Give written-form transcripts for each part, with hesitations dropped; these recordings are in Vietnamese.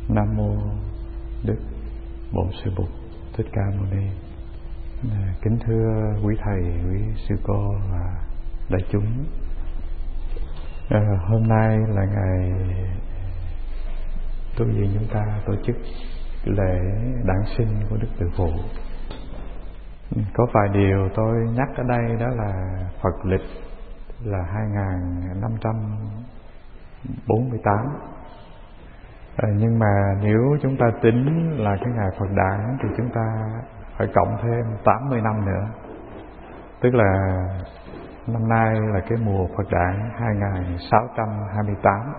Nam mô Đức Bổn Sư Bụt Thích Ca Mâu Ni. Kính thưa quý thầy, quý sư cô và đại chúng. Hôm nay là ngày tu viện chúng ta tổ chức lễ đản sinh của Đức Từ Phụ. Có vài điều tôi nhắc ở đây, đó là Phật lịch là 2548. Nhưng mà nếu chúng ta tính là cái ngày Phật đản thì chúng ta phải cộng thêm 80 năm nữa. Tức là năm nay là cái mùa Phật đản 2628.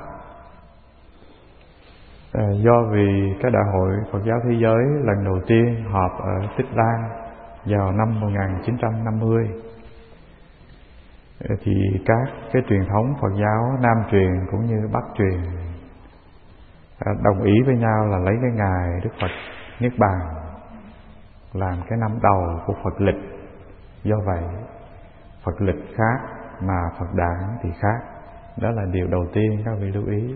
Do vì cái Đại hội Phật giáo Thế giới lần đầu tiên họp ở Tích Lan vào năm 1950, thì các cái truyền thống Phật giáo Nam truyền cũng như Bắc truyền đồng ý với nhau là lấy cái ngày Đức Phật Niết Bàn làm cái năm đầu của Phật lịch. Do vậy Phật lịch khác mà Phật đản thì khác. Đó là điều đầu tiên các vị lưu ý.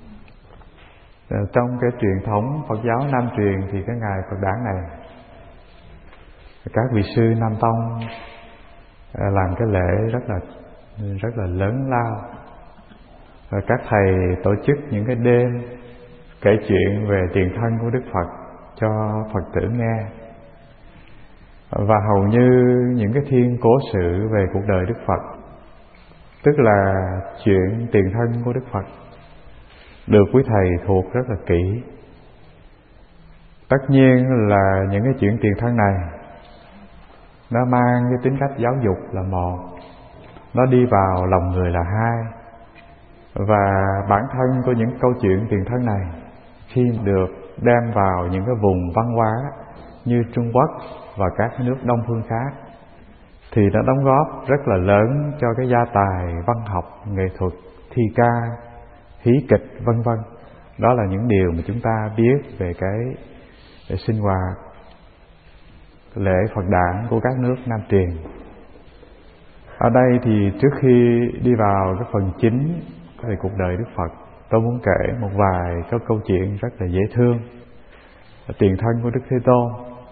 Trong cái truyền thống Phật giáo Nam truyền thì cái ngày Phật đản này các vị sư Nam Tông làm cái lễ rất là lớn lao. Các thầy tổ chức những cái đêm kể chuyện về tiền thân của Đức Phật cho Phật tử nghe. Và hầu như những cái thiên cố sự về cuộc đời Đức Phật, tức là chuyện tiền thân của Đức Phật, được quý thầy thuộc rất là kỹ. Tất nhiên là những cái chuyện tiền thân này nó mang cái tính cách giáo dục là một, nó đi vào lòng người là hai. Và bản thân của những câu chuyện tiền thân này khi được đem vào những cái vùng văn hóa như Trung Quốc và các nước Đông phương khác thì nó đóng góp rất là lớn cho cái gia tài văn học, nghệ thuật, thi ca, hí kịch vân vân. Đó là những điều mà chúng ta biết về cái sinh hoạt lễ Phật đản của các nước Nam truyền. Ở đây thì trước khi đi vào cái phần chính về cuộc đời Đức Phật, tôi muốn kể một vài cái câu chuyện rất là dễ thương tiền thân của Đức Thế Tôn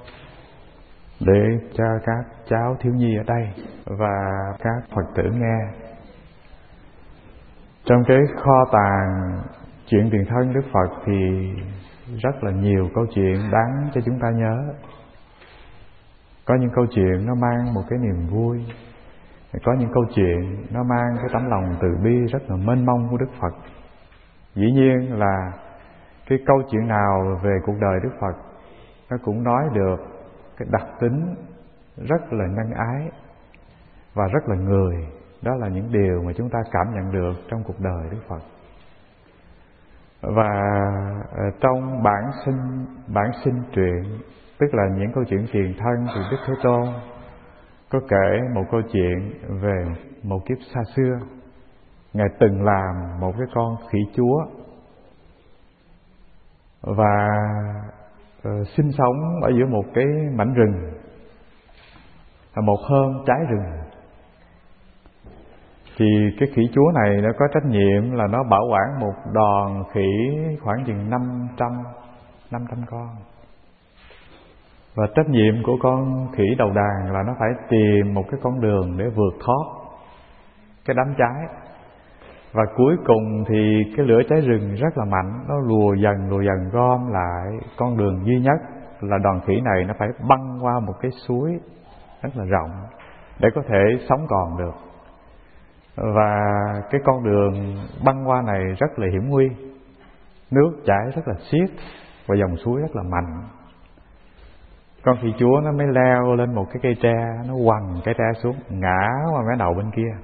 để cho các cháu thiếu nhi ở đây và các Phật tử nghe. Trong cái kho tàng chuyện tiền thân Đức Phật thì rất là nhiều câu chuyện đáng cho chúng ta nhớ. Có những câu chuyện nó mang một cái niềm vui, có những câu chuyện nó mang cái tấm lòng từ bi rất là mênh mông của Đức Phật. Dĩ nhiên là cái câu chuyện nào về cuộc đời Đức Phật nó cũng nói được cái đặc tính rất là nhân ái và rất là người. Đó là những điều mà chúng ta cảm nhận được trong cuộc đời Đức Phật. Và trong bản sinh truyện, tức là những câu chuyện tiền thân thì Đức Thế Tôn có kể một câu chuyện về một kiếp xa xưa. Ngài từng làm một cái con khỉ chúa và sinh sống ở giữa một cái mảnh rừng. Một hôm cháy rừng thì cái khỉ chúa này nó có trách nhiệm là nó bảo quản một đàn khỉ khoảng chừng 500 con. Và trách nhiệm của con khỉ đầu đàn là nó phải tìm một cái con đường để vượt thoát cái đám cháy. Và cuối cùng thì cái lửa cháy rừng rất là mạnh, nó lùa dần gom lại. Con đường duy nhất là đoàn khỉ này nó phải băng qua một cái suối rất là rộng để có thể sống còn được. Và cái con đường băng qua này rất là hiểm nguy, nước chảy rất là xiết và dòng suối rất là mạnh. Con khỉ chúa nó mới leo lên một cái cây tre, nó quằn cái tre xuống, ngã qua mé đầu bên kia.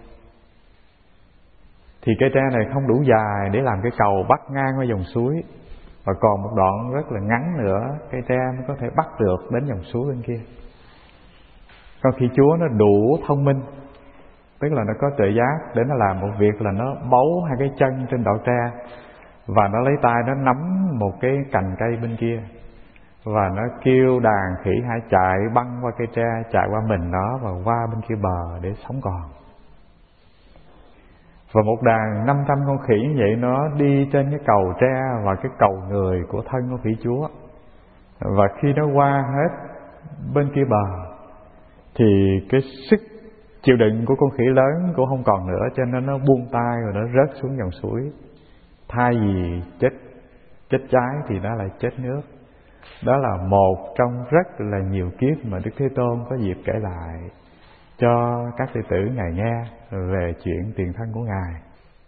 Thì cây tre này không đủ dài để làm cái cầu bắt ngang qua dòng suối, và còn một đoạn rất là ngắn nữa cây tre mới có thể bắt được đến dòng suối bên kia. Con khỉ chúa nó đủ thông minh, tức là nó có tuệ giác để nó làm một việc là nó bấu hai cái chân trên đọt tre và nó lấy tay nó nắm một cái cành cây bên kia, và nó kêu đàn khỉ hãy chạy băng qua cây tre, chạy qua mình nó và qua bên kia bờ để sống còn. Và một đàn 500 con khỉ như vậy nó đi trên cái cầu tre và cái cầu người của thân của khỉ chúa. Và khi nó qua hết bên kia bờ thì cái sức chịu đựng của con khỉ lớn cũng không còn nữa, cho nên nó buông tay rồi nó rớt xuống dòng suối. Thay vì chết cháy thì nó lại chết nước. Đó là một trong rất là nhiều kiếp mà Đức Thế Tôn có dịp kể lại cho các đệ tử Ngài nghe về chuyện tiền thân của Ngài.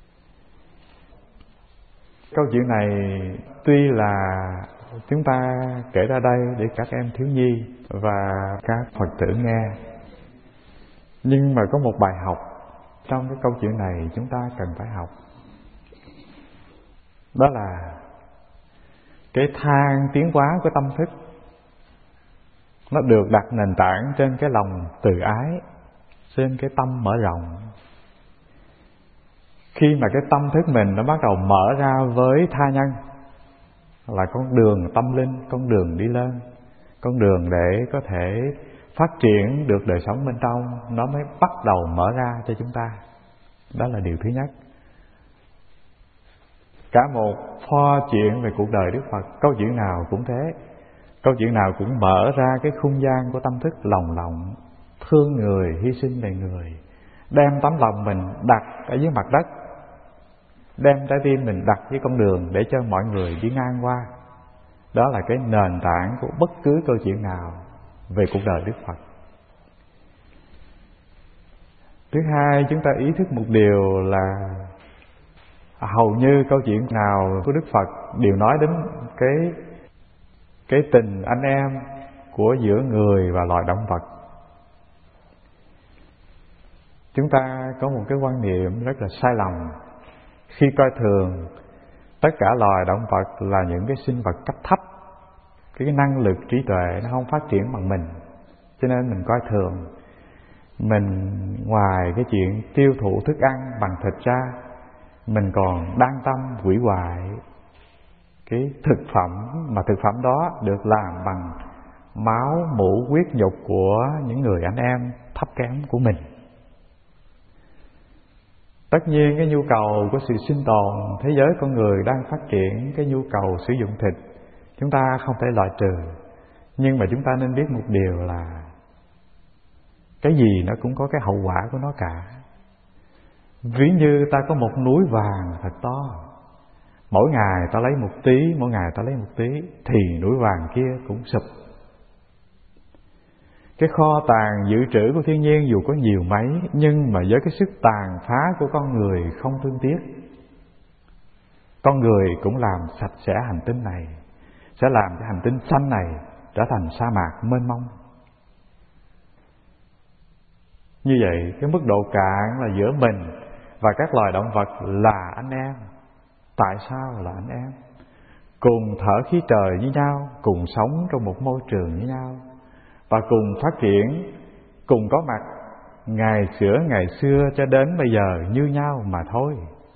Câu chuyện này tuy là chúng ta kể ra đây để các em thiếu nhi và các Phật tử nghe, nhưng mà có một bài học trong cái câu chuyện này chúng ta cần phải học. Đó là cái thang tiến hóa của tâm thức nó được đặt nền tảng trên cái lòng từ ái, trên cái tâm mở rộng. Khi mà cái tâm thức mình nó bắt đầu mở ra với tha nhân, là con đường tâm linh, con đường đi lên, con đường để có thể phát triển được đời sống bên trong, nó mới bắt đầu mở ra cho chúng ta. Đó là điều thứ nhất. Cả một pho chuyện về cuộc đời Đức Phật, câu chuyện nào cũng thế. Câu chuyện nào cũng mở ra cái không gian của tâm thức lòng lộng, thương người, hy sinh về người, đem tấm lòng mình đặt ở dưới mặt đất, đem trái tim mình đặt với con đường để cho mọi người đi ngang qua. Đó là cái nền tảng của bất cứ câu chuyện nào về cuộc đời Đức Phật. Thứ hai, chúng ta ý thức một điều là hầu như câu chuyện nào của Đức Phật đều nói đến cái tình anh em của giữa người và loài động vật. Chúng ta có một cái quan niệm rất là sai lầm khi coi thường tất cả loài động vật là những cái sinh vật cấp thấp, cái năng lực trí tuệ nó không phát triển bằng mình, cho nên mình coi thường. Mình ngoài cái chuyện tiêu thụ thức ăn bằng thịt ra, mình còn đan tâm hủy hoại cái thực phẩm, mà thực phẩm đó được làm bằng máu, mủ, huyết nhục của những người anh em thấp kém của mình. Tất nhiên cái nhu cầu của sự sinh tồn, thế giới con người đang phát triển cái nhu cầu sử dụng thịt, chúng ta không thể loại trừ. Nhưng mà chúng ta nên biết một điều là cái gì nó cũng có cái hậu quả của nó cả. Ví như ta có một núi vàng thật to, mỗi ngày ta lấy một tí, mỗi ngày ta lấy một tí, thì núi vàng kia cũng sụp. Cái kho tàng dự trữ của thiên nhiên dù có nhiều mấy, nhưng mà với cái sức tàn phá của con người không thương tiếc, con người cũng làm sạch sẽ hành tinh này, sẽ làm cho hành tinh xanh này trở thành sa mạc mênh mông. Như vậy cái mức độ cạn là giữa mình và các loài động vật là anh em. Tại sao là anh em? Cùng thở khí trời với nhau, cùng sống trong một môi trường với nhau, và cùng phát triển, cùng có mặt ngày xưa cho đến bây giờ như nhau mà thôi.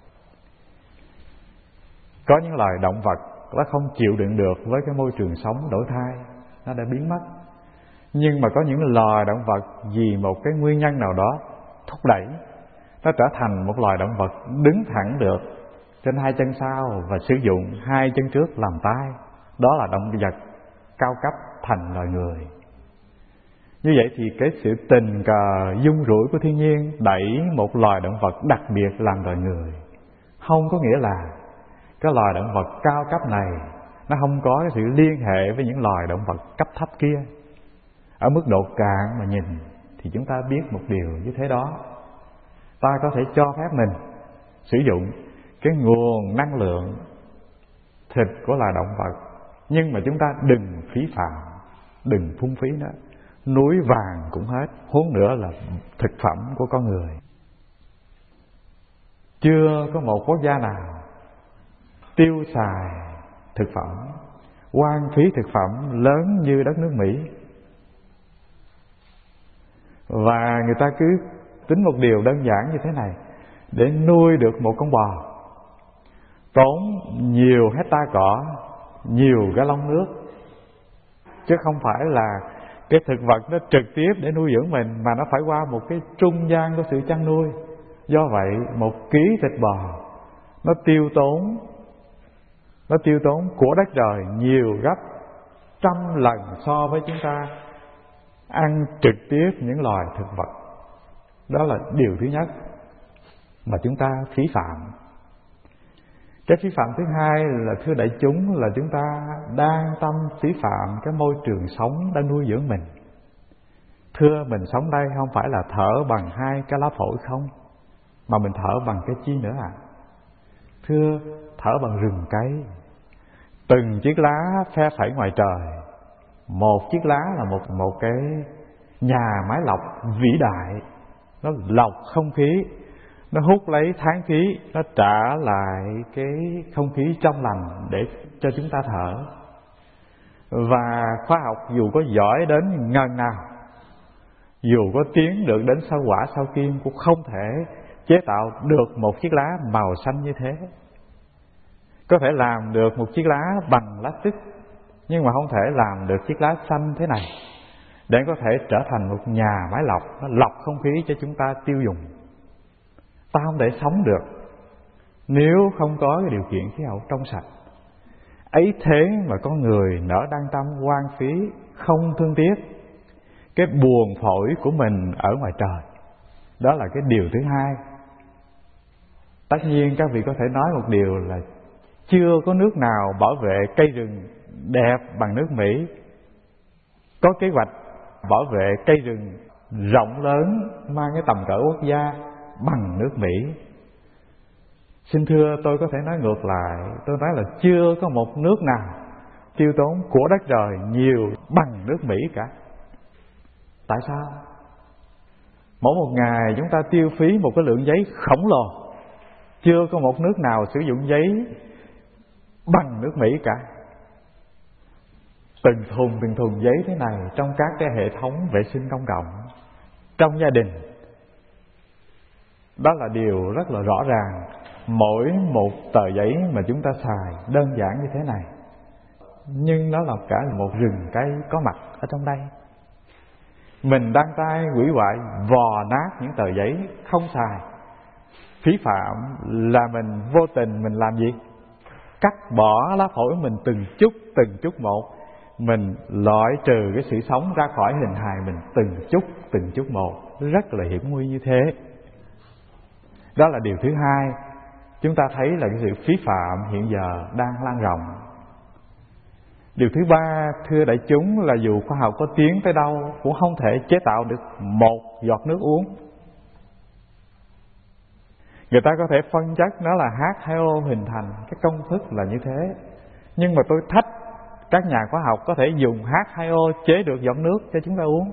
Có những loài động vật nó không chịu đựng được với cái môi trường sống đổi thay, nó đã biến mất. Nhưng mà có những loài động vật vì một cái nguyên nhân nào đó thúc đẩy, nó trở thành một loài động vật đứng thẳng được trên hai chân sau và sử dụng hai chân trước làm tay. Đó là động vật cao cấp thành loài người. Như vậy thì cái sự tình cờ dung rủi của thiên nhiên đẩy một loài động vật đặc biệt làm loài người, không có nghĩa là cái loài động vật cao cấp này nó không có cái sự liên hệ với những loài động vật cấp thấp kia. Ở mức độ cạn mà nhìn thì chúng ta biết một điều như thế đó. Ta có thể cho phép mình sử dụng cái nguồn năng lượng thịt của loài động vật, nhưng mà chúng ta đừng phí phạm, đừng phung phí nữa. Núi vàng cũng hết, huống nữa là thực phẩm của con người. Chưa có một quốc gia nào tiêu xài thực phẩm, hoang phí thực phẩm lớn như đất nước Mỹ. Và người ta cứ tính một điều đơn giản như thế này: để nuôi được một con bò tốn nhiều hectare cỏ, nhiều gallon nước, chứ không phải là cái thực vật nó trực tiếp để nuôi dưỡng mình, mà nó phải qua một cái trung gian của sự chăn nuôi, Do vậy 1 ký thịt bò nó tiêu tốn của đất trời nhiều gấp 100 lần so với chúng ta ăn trực tiếp những loài thực vật. Đó là điều thứ nhất mà chúng ta phí phạm. Cái phí phạm thứ hai là, thưa đại chúng, là chúng ta đang tâm phí phạm cái môi trường sống đã nuôi dưỡng mình. Thưa, mình sống đây không phải là thở bằng 2 cái lá phổi không, mà mình thở bằng cái chi nữa à? Thưa, thở bằng rừng cây. Từng chiếc lá phe phẩy ngoài trời. Một chiếc lá là một cái nhà máy lọc vĩ đại. Nó lọc không khí, nó hút lấy tháng khí, nó trả lại cái không khí trong lành để cho chúng ta thở. Và khoa học dù có giỏi đến ngần nào, dù có tiến được đến sao Hỏa sao Kim, cũng không thể chế tạo được một chiếc lá màu xanh như thế. Có thể làm được một chiếc lá bằng lá tích, nhưng mà không thể làm được chiếc lá xanh thế này để có thể trở thành một nhà máy lọc, nó lọc không khí cho chúng ta tiêu dùng. Ta không thể sống được nếu không có cái điều kiện khí hậu trong sạch. Ấy thế mà con người nỡ đăng tâm hoang phí, không thương tiếc cái buồn phổi của mình ở ngoài trời. Đó là cái điều thứ hai. Tất nhiên các vị có thể nói một điều là chưa có nước nào bảo vệ cây rừng đẹp bằng nước Mỹ, có kế hoạch bảo vệ cây rừng rộng lớn mang cái tầm cỡ quốc gia bằng nước Mỹ. Xin thưa, tôi có thể nói ngược lại, tôi nói là chưa có một nước nào tiêu tốn của đất trời nhiều bằng nước Mỹ cả. Tại sao? Mỗi một ngày chúng ta tiêu phí một cái lượng giấy khổng lồ. Chưa có một nước nào sử dụng giấy bằng nước Mỹ cả. Từng thùng giấy thế này trong các cái hệ thống vệ sinh công cộng, trong gia đình. Đó là điều rất là rõ ràng. Mỗi một tờ giấy mà chúng ta xài đơn giản như thế này, nhưng nó là cả một rừng cây có mặt ở trong đây. Mình đang tay hủy hoại, vò nát những tờ giấy không xài. Phí phạm là mình vô tình mình làm gì? Cắt bỏ lá phổi mình từng chút một. Mình loại trừ cái sự sống ra khỏi hình hài mình từng chút một. Rất là hiểm nguy như thế. Đó là điều thứ hai. Chúng ta thấy là cái sự phí phạm hiện giờ đang lan rộng. Điều thứ ba, thưa đại chúng, là dù khoa học có tiến tới đâu cũng không thể chế tạo được một giọt nước uống. Người ta có thể phân chất nó là H2O hình thành, cái công thức là như thế. Nhưng mà tôi thách các nhà khoa học có thể dùng H2O chế được giọt nước cho chúng ta uống.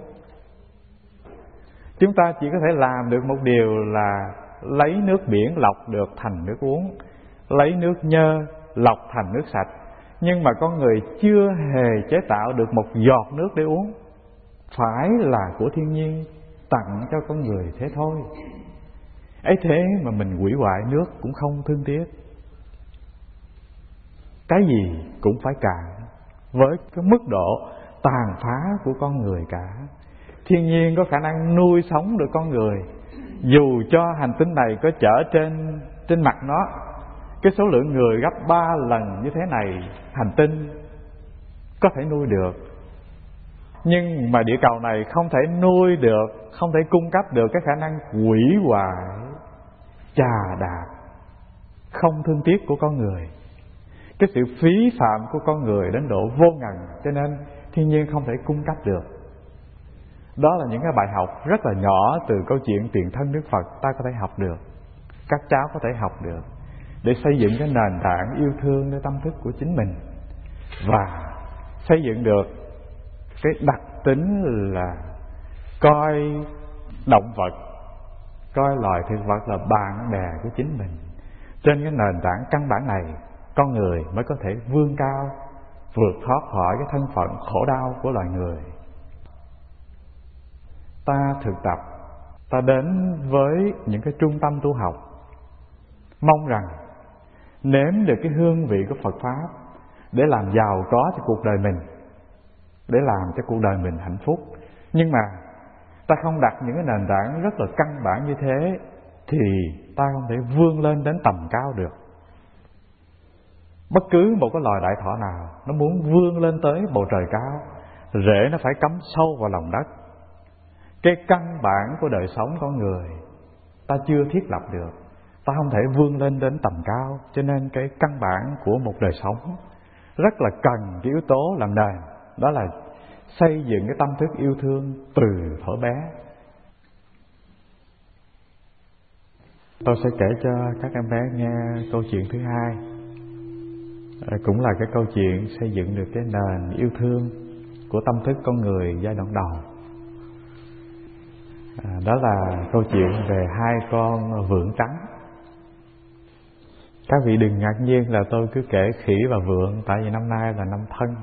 Chúng ta chỉ có thể làm được một điều là lấy nước biển lọc được thành nước uống, lấy nước nhơ lọc thành nước sạch. Nhưng mà con người chưa hề chế tạo được một giọt nước để uống. Phải là của thiên nhiên tặng cho con người thế thôi. Ấy thế mà mình hủy hoại nước cũng không thương tiếc. Cái gì cũng phải cạn với cái mức độ tàn phá của con người cả. Thiên nhiên có khả năng nuôi sống được con người. Dù cho hành tinh này có chở trên mặt nó cái số lượng người gấp 3 lần như thế này, hành tinh có thể nuôi được. Nhưng mà địa cầu này không thể nuôi được, không thể cung cấp được cái khả năng hủy hoại, chà đạp, không thương tiếc của con người. Cái sự phí phạm của con người đến độ vô ngần, cho nên thiên nhiên không thể cung cấp được. Đó là những cái bài học rất là nhỏ từ câu chuyện tiền thân Đức Phật ta có thể học được, các cháu có thể học được, để xây dựng cái nền tảng yêu thương nơi tâm thức của chính mình, và xây dựng được cái đặc tính là coi động vật, coi loài thực vật là bạn bè của chính mình. Trên cái nền tảng căn bản này, con người mới có thể vươn cao, vượt thoát khỏi cái thân phận khổ đau của loài người. Ta thực tập, ta đến với những cái trung tâm tu học, mong rằng nếm được cái hương vị của Phật Pháp để làm giàu có cho cuộc đời mình, để làm cho cuộc đời mình hạnh phúc. Nhưng mà ta không đặt những cái nền tảng rất là căn bản như thế, thì ta không thể vươn lên đến tầm cao được. Bất cứ một cái loài đại thọ nào nó muốn vươn lên tới bầu trời cao, rễ nó phải cắm sâu vào lòng đất. Cái căn bản của đời sống con người ta chưa thiết lập được, ta không thể vươn lên đến tầm cao. Cho nên cái căn bản của một đời sống rất là cần cái yếu tố làm nền, đó là xây dựng cái tâm thức yêu thương từ thuở bé. Tôi sẽ kể cho các em bé nghe câu chuyện thứ hai, cũng là cái câu chuyện xây dựng được cái nền yêu thương của tâm thức con người giai đoạn đầu. Đó là câu chuyện về hai con vượn trắng. Các vị đừng ngạc nhiên là tôi cứ kể khỉ và vượn, tại vì năm nay là năm Thân.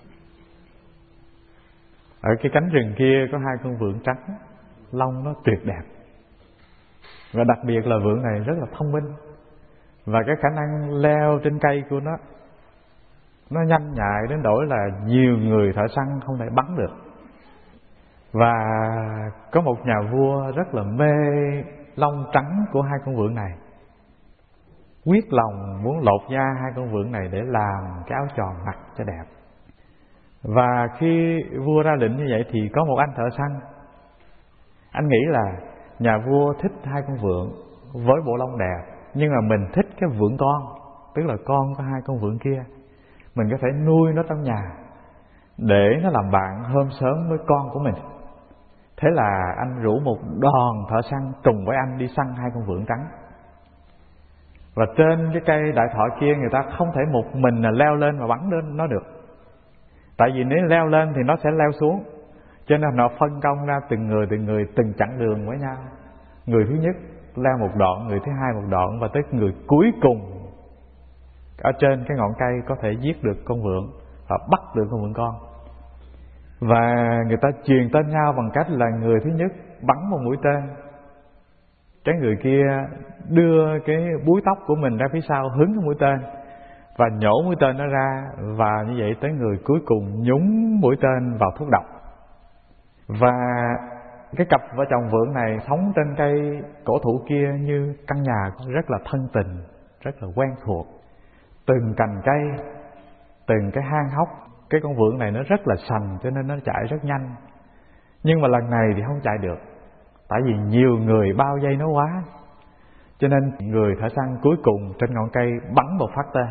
Ở cái cánh rừng kia có hai con vượn trắng, lông nó tuyệt đẹp. Và đặc biệt là vượn này rất là thông minh, và cái khả năng leo trên cây của nó nhanh nhạy đến nỗi là nhiều người thợ săn không thể bắn được. Và có một nhà vua rất là mê lông trắng của hai con vượn này, quyết lòng muốn lột da hai con vượn này để làm cái áo tròn mặc cho đẹp. Và khi vua ra lệnh như vậy thì có một anh thợ săn, anh nghĩ là nhà vua thích hai con vượn với bộ lông đẹp, nhưng mà mình thích cái vượn con, tức là con của hai con vượn kia. Mình có thể nuôi nó trong nhà để nó làm bạn hôm sớm với con của mình. Thế là anh rủ một đoàn thợ săn cùng với anh đi săn hai con vượn trắng. Và trên cái cây đại thọ kia, người ta không thể một mình là leo lên và bắn lên nó được. Tại vì nếu leo lên thì nó sẽ leo xuống. Cho nên họ phân công ra từng người từng chặng đường với nhau. Người thứ nhất leo một đoạn, người thứ hai một đoạn, và tới người cuối cùng ở trên cái ngọn cây có thể giết được con vượn và bắt được con vượn con. Và người ta truyền tên nhau bằng cách là người thứ nhất bắn một mũi tên, cái người kia đưa cái búi tóc của mình ra phía sau hứng cái mũi tên và nhổ mũi tên nó ra, và như vậy tới người cuối cùng nhúng mũi tên vào thuốc độc. Và cái cặp vợ chồng vượn này sống trên cây cổ thụ kia như căn nhà rất là thân tình, rất là quen thuộc. Từng cành cây, từng cái hang hốc, cái con vượn này nó rất là sành cho nên nó chạy rất nhanh. Nhưng mà lần này thì không chạy được, tại vì nhiều người bao vây nó quá. Cho nên người thợ săn cuối cùng trên ngọn cây bắn một phát tên,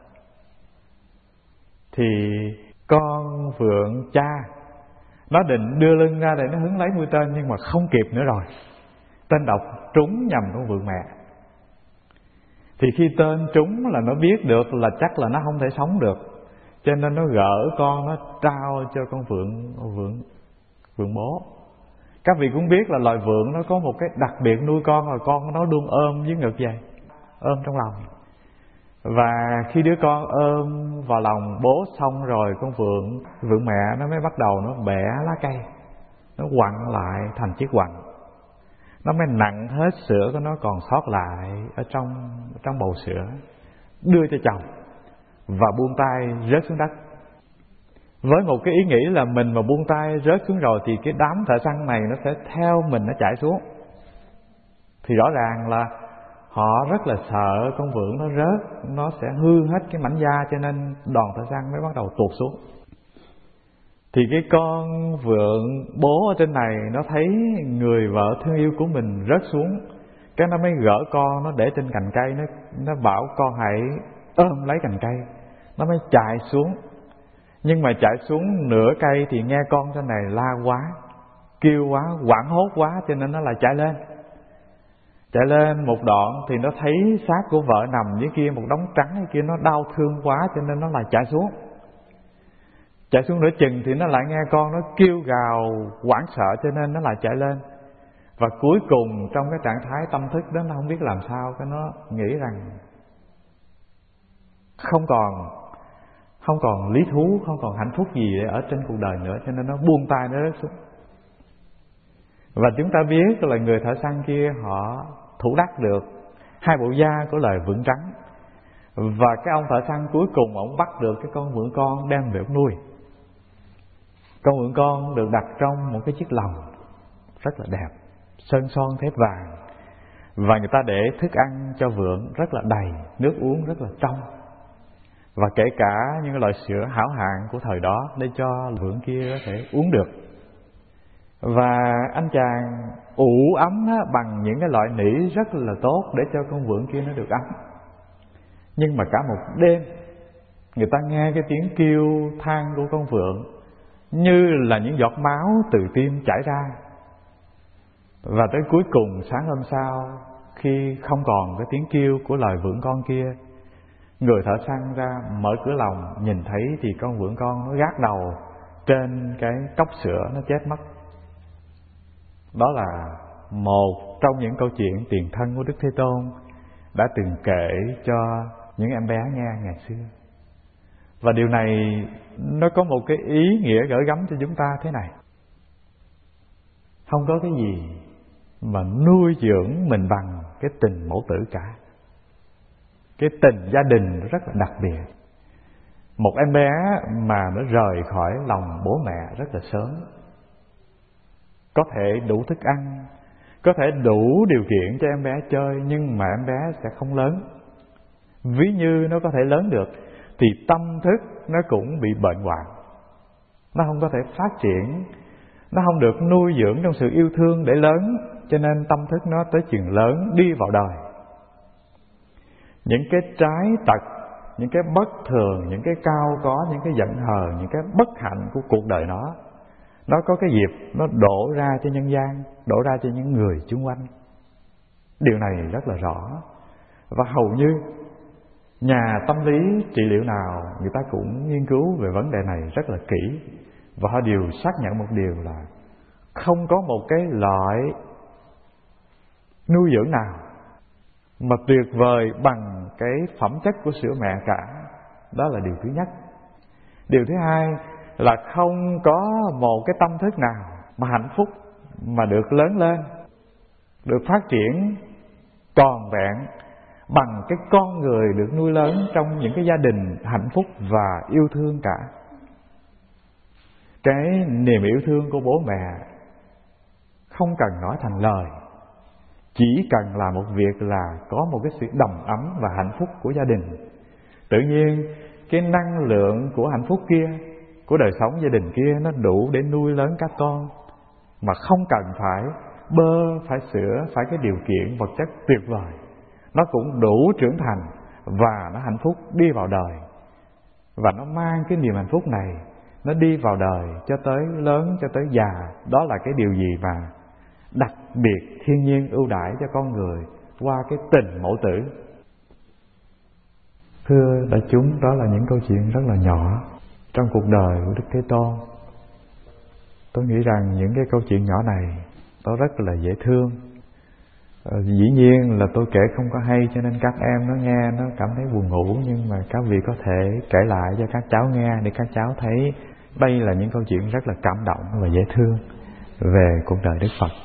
thì con vượn cha nó định đưa lưng ra để nó hứng lấy mũi tên, nhưng mà không kịp nữa rồi. Tên độc trúng nhầm con vượn mẹ. Thì khi tên trúng là nó biết được là chắc là nó không thể sống được, cho nên nó gỡ con nó trao cho con vượn bố. Các vị cũng biết là loài vượn nó có một cái đặc biệt nuôi con là con nó luôn ôm dưới ngực vậy, ôm trong lòng. Và khi đứa con ôm vào lòng bố xong rồi, con vượn mẹ nó mới bắt đầu nó bẻ lá cây, nó quặn lại thành chiếc quặn. Nó mới nặng hết sữa của nó còn sót lại ở trong bầu sữa, đưa cho chồng và buông tay rớt xuống đất. Với một cái ý nghĩ là mình mà buông tay rớt xuống rồi thì cái đám thợ săn này nó sẽ theo mình, nó chạy xuống. Thì rõ ràng là họ rất là sợ con vượn nó rớt, nó sẽ hư hết cái mảnh da, cho nên đoàn thợ săn mới bắt đầu tuột xuống. Thì cái con vượn bố ở trên này nó thấy người vợ thương yêu của mình rớt xuống, cái nó mới gỡ con nó để trên cành cây, nó bảo con hãy ôm lấy cành cây. Nó mới chạy xuống. Nhưng mà chạy xuống nửa cây thì nghe con trên này la quá, kêu quá, hoảng hốt quá, cho nên nó lại chạy lên. Chạy lên một đoạn thì nó thấy xác của vợ nằm dưới kia, một đống trắng dưới kia, nó đau thương quá cho nên nó lại chạy xuống. Chạy xuống nửa chừng thì nó lại nghe con nó kêu gào hoảng sợ, cho nên nó lại chạy lên. Và cuối cùng trong cái trạng thái tâm thức đó, nó không biết làm sao, cái nó nghĩ rằng không còn lý thú, không còn hạnh phúc gì ở trên cuộc đời nữa, cho nên nó buông tay nó rớt xuống. Và chúng ta biết là người thợ săn kia họ thủ đắc được hai bộ da của loài vượn trắng. Và cái ông thợ săn cuối cùng ông bắt được cái con vượn con đem về nuôi. Con vượn con được đặt trong một cái chiếc lồng rất là đẹp, sơn son thép vàng. Và người ta để thức ăn cho vượn rất là đầy, nước uống rất là trong, và kể cả những loại sữa hảo hạng của thời đó để cho vượn kia có thể uống được. Và anh chàng ủ ấm bằng những cái loại nỉ rất là tốt để cho con vượn kia nó được ấm. Nhưng mà cả một đêm người ta nghe cái tiếng kêu than của con vượn như là những giọt máu từ tim chảy ra. Và tới cuối cùng sáng hôm sau, khi không còn cái tiếng kêu của loài vượn con kia, người thợ săn ra mở cửa lồng, nhìn thấy thì con vượn con nó gác đầu trên cái cốc sữa, nó chết mất. Đó là một trong những câu chuyện tiền thân của Đức Thế Tôn đã từng kể cho những em bé nghe ngày xưa. Và điều này nó có một cái ý nghĩa gửi gắm cho chúng ta thế này: không có cái gì mà nuôi dưỡng mình bằng cái tình mẫu tử cả. Cái tình gia đình rất là đặc biệt. Một em bé mà nó rời khỏi lòng bố mẹ rất là sớm, có thể đủ thức ăn, có thể đủ điều kiện cho em bé chơi, nhưng mà em bé sẽ không lớn. Ví như nó có thể lớn được thì tâm thức nó cũng bị bệnh hoạn, nó không có thể phát triển, nó không được nuôi dưỡng trong sự yêu thương để lớn, cho nên tâm thức nó tới chừng lớn đi vào đời, những cái trái tật, những cái bất thường, những cái cao có, những cái giận hờn, những cái bất hạnh của cuộc đời nó có cái dịp nó đổ ra cho nhân gian, đổ ra cho những người xung quanh. Điều này rất là rõ. Và hầu như nhà tâm lý trị liệu nào người ta cũng nghiên cứu về vấn đề này rất là kỹ. Và họ đều xác nhận một điều là không có một cái loại nuôi dưỡng nào mà tuyệt vời bằng cái phẩm chất của sữa mẹ cả. Đó là điều thứ nhất. Điều thứ hai là không có một cái tâm thức nào mà hạnh phúc mà được lớn lên, được phát triển tròn vẹn bằng cái con người được nuôi lớn trong những cái gia đình hạnh phúc và yêu thương cả. Cái niềm yêu thương của bố mẹ không cần nói thành lời, chỉ cần là một việc là có một cái sự đầm ấm và hạnh phúc của gia đình. Tự nhiên cái năng lượng của hạnh phúc kia, của đời sống gia đình kia, nó đủ để nuôi lớn các con, mà không cần phải bơ, phải sữa, phải cái điều kiện vật chất tuyệt vời. Nó cũng đủ trưởng thành và nó hạnh phúc đi vào đời. Và nó mang cái niềm hạnh phúc này, nó đi vào đời cho tới lớn, cho tới già. Đó là cái điều gì mà đặc biệt thiên nhiên ưu đãi cho con người qua cái tình mẫu tử. Thưa đại chúng, đó là những câu chuyện rất là nhỏ trong cuộc đời của Đức Thế Tôn. Tôi nghĩ rằng những cái câu chuyện nhỏ này nó rất là dễ thương. Dĩ nhiên là tôi kể không có hay, cho nên các em nó nghe nó cảm thấy buồn ngủ, nhưng mà các vị có thể kể lại cho các cháu nghe để các cháu thấy đây là những câu chuyện rất là cảm động và dễ thương về cuộc đời Đức Phật.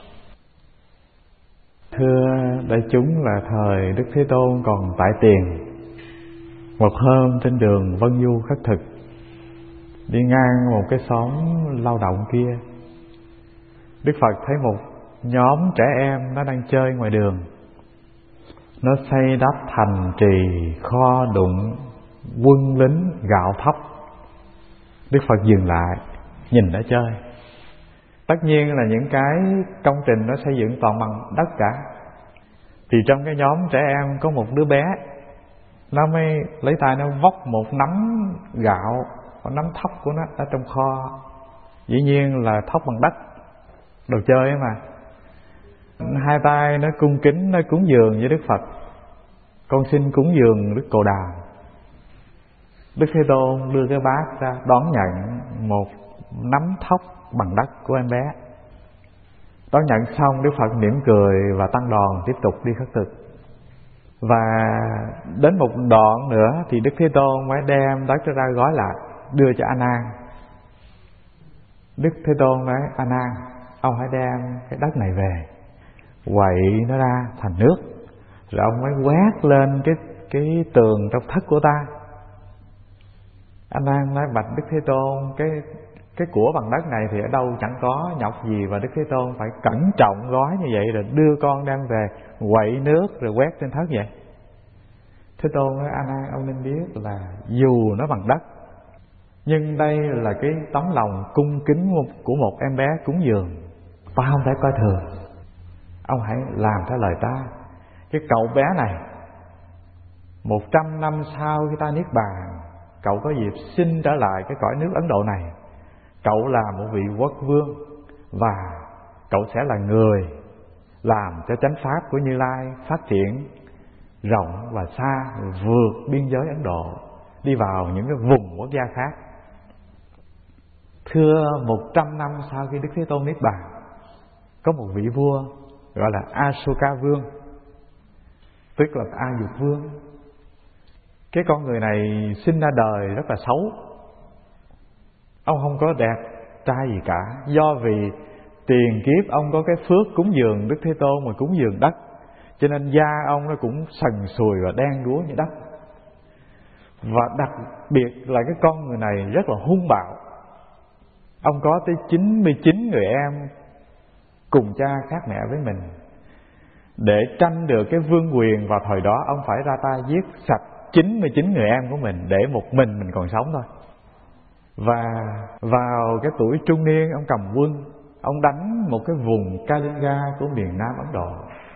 Thưa đại chúng, là thời Đức Thế Tôn còn tại tiền, một hôm trên đường Vân Du khất thực, đi ngang một cái xóm lao động kia, Đức Phật thấy một nhóm trẻ em nó đang chơi ngoài đường. Nó xây đắp thành trì, kho đựng quân lính, gạo thóc. Đức Phật dừng lại nhìn nó chơi. Tất nhiên là những cái công trình nó xây dựng toàn bằng đất cả. Thì trong cái nhóm trẻ em có một đứa bé, nó mới lấy tay nó vóc một nắm gạo, một nắm thóc của nó ở trong kho. Dĩ nhiên là thóc bằng đất, đồ chơi mà. Hai tay nó cung kính, nó cúng dường với Đức Phật: con xin cúng dường Đức Cồ Đàm. Đức Thế Tôn đưa cái bát ra đón nhận một nắm thóc bằng đất của em bé. Đón nhận xong, Đức Phật mỉm cười và tăng đoàn tiếp tục đi khất thực. Và đến một đoạn nữa thì Đức Thế Tôn mới đem đất ra gói lại đưa cho A Nan. Đức Thế Tôn nói: A Nan, ông hãy đem cái đất này về, quậy nó ra thành nước, rồi ông mới quét lên cái tường trong thất của ta. A Nan nói: bạch Đức Thế Tôn, cái Cái của bằng đất này thì ở đâu chẳng có, nhọc gì và Đức Thế Tôn phải cẩn trọng gói như vậy rồi đưa con đem về quậy nước rồi quét trên thớt vậy? Thế Tôn nói: A Nan, ông nên biết là dù nó bằng đất, nhưng đây là cái tấm lòng cung kính của một em bé cúng dường, ta không thể coi thường. Ông hãy làm theo lời ta. Cái cậu bé này 100 năm sau khi ta niết bàn, cậu có dịp sinh trở lại cái cõi nước Ấn Độ này. Cậu là một vị quốc vương, và cậu sẽ là người làm cho chánh pháp của Như Lai phát triển rộng và xa, vượt biên giới Ấn Độ, đi vào những cái vùng quốc gia khác. Thưa, 100 năm sau khi Đức Thế Tôn niết bàn, có một vị vua gọi là Asoka Vương, tức là A Dục Vương. Cái con người này sinh ra đời rất là xấu. Ông không có đẹp trai gì cả, do vì tiền kiếp ông có cái phước cúng dường Đức Thế Tôn mà cúng dường đất, cho nên da ông nó cũng sần sùi và đen đúa như đất. Và đặc biệt là cái con người này rất là hung bạo. Ông có tới 99 người em cùng cha khác mẹ với mình. Để tranh được cái vương quyền vào thời đó, ông phải ra tay giết sạch 99 người em của mình để một mình còn sống thôi. Và vào cái tuổi trung niên, ông cầm quân, ông đánh một cái vùng Kalinga của miền Nam Ấn Độ.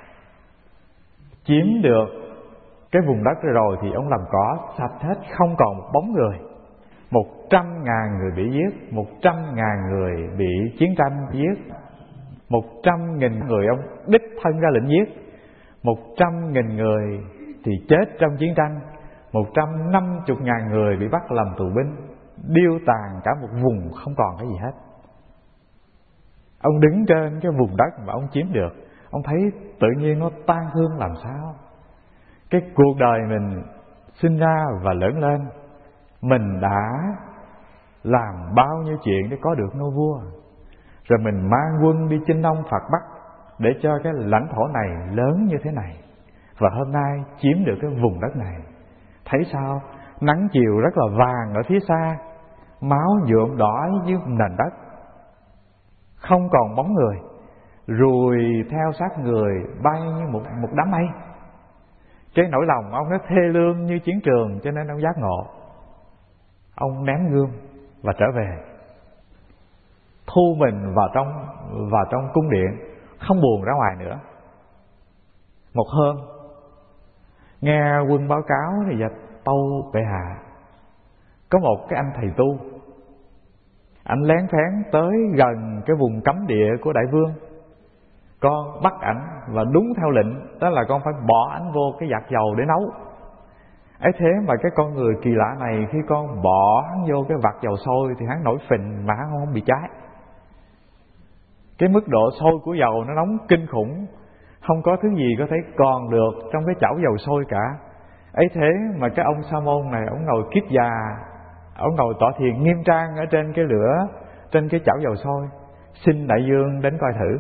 Chiếm được cái vùng đất rồi thì ông làm cỏ sạch hết, không còn một bóng người. 100.000 người bị giết, 100.000 người bị chiến tranh giết, 100.000 người ông đích thân ra lệnh giết, 100.000 người thì chết trong chiến tranh, 150.000 người bị bắt làm tù binh, điêu tàn cả một vùng không còn cái gì hết. Ông đứng trên cái vùng đất mà ông chiếm được, ông thấy tự nhiên nó tan thương làm sao. Cái cuộc đời mình sinh ra và lớn lên, mình đã làm bao nhiêu chuyện để có được ngôi vua, rồi mình mang quân đi chinh Đông phạt Bắc để cho cái lãnh thổ này lớn như thế này. Và hôm nay chiếm được cái vùng đất này, thấy sao? Nắng chiều rất là vàng ở phía xa, máu nhuộm đỏ dưới nền đất, không còn bóng người, ruồi theo sát người bay như một đám mây. Cái nỗi lòng ông nó thê lương như chiến trường, cho nên ông giác ngộ. Ông ném gươm và trở về, thu mình vào trong cung điện, không buồn ra ngoài nữa. Một hôm nghe quân báo cáo thì dạ tâu bệ hạ, có một cái anh thầy tu, anh lén phén tới gần cái vùng cấm địa của đại vương. Con bắt ảnh và đúng theo lệnh, đó là con phải bỏ ảnh vô cái vạc dầu để nấu. Ấy thế mà cái con người kỳ lạ này, khi con bỏ hắn vô cái vạc dầu sôi thì hắn nổi phình mà hắn không bị cháy. Cái mức độ sôi của dầu nó nóng kinh khủng, không có thứ gì có thể còn được trong cái chảo dầu sôi cả. Ấy thế mà cái ông Sa môn này, ông ngồi kiết già, ông ngồi tọa thiền nghiêm trang ở trên cái lửa, trên cái chảo dầu sôi, xin đại vương đến coi thử.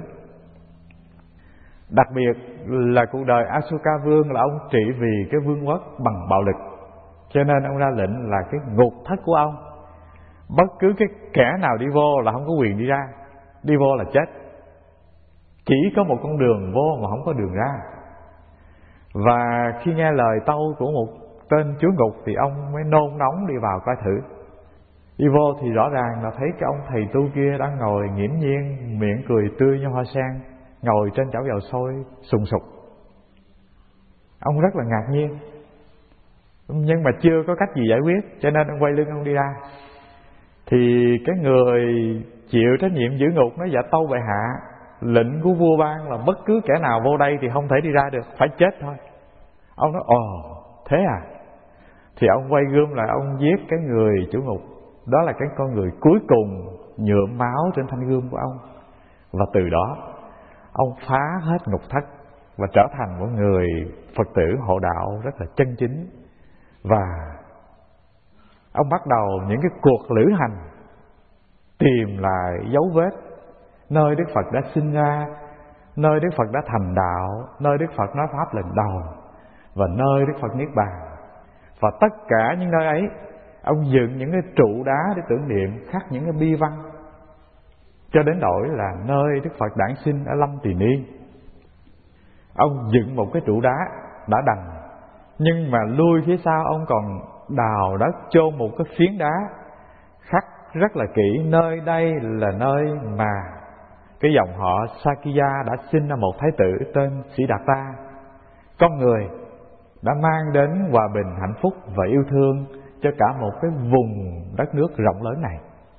Đặc biệt là cuộc đời Asoka Vương là ông trị vì cái vương quốc bằng bạo lực, cho nên ông ra lệnh là cái ngục thất của ông, bất cứ cái kẻ nào đi vô là không có quyền đi ra, đi vô là chết, chỉ có một con đường vô mà không có đường ra. Và khi nghe lời tâu của một tên chúa ngục thì ông mới nôn nóng đi vào coi thử. Đi vô thì rõ ràng là thấy cái ông thầy tu kia đang ngồi nghiễm nhiên, miệng cười tươi như hoa sen, ngồi trên chảo dầu sôi sùng sục. Ông rất là ngạc nhiên, nhưng mà chưa có cách gì giải quyết, cho nên ông quay lưng ông đi ra. Thì cái người chịu trách nhiệm giữ ngục nói: dạ tâu bệ hạ, lệnh của vua ban là bất cứ kẻ nào vô đây thì không thể đi ra được, phải chết thôi. Ông nói: ồ thế à? Thì ông quay gươm lại, ông giết cái người chủ ngục. Đó là cái con người cuối cùng nhuộm máu trên thanh gươm của ông. Và từ đó ông phá hết ngục thất và trở thành một người Phật tử hộ đạo rất là chân chính. Và ông bắt đầu những cái cuộc lữ hành tìm lại dấu vết nơi Đức Phật đã sinh ra, nơi Đức Phật đã thành đạo, nơi Đức Phật nói pháp lần đầu, và nơi Đức Phật niết bàn. Và tất cả những nơi ấy Ông dựng những cái trụ đá để tưởng niệm, khắc những cái bi văn, cho đến nỗi là nơi Đức Phật đản sinh ở Lâm Tỳ Ni, ông dựng một cái trụ đá đã đành, nhưng mà lui phía sau ông còn đào đất chôn một cái phiến đá, khắc rất là kỹ: nơi đây là nơi mà cái dòng họ Sakya đã sinh ra một thái tử tên Siddhartha. Con người đã mang đến hòa bình, hạnh phúc và yêu thương cho cả một cái vùng đất nước rộng lớn này.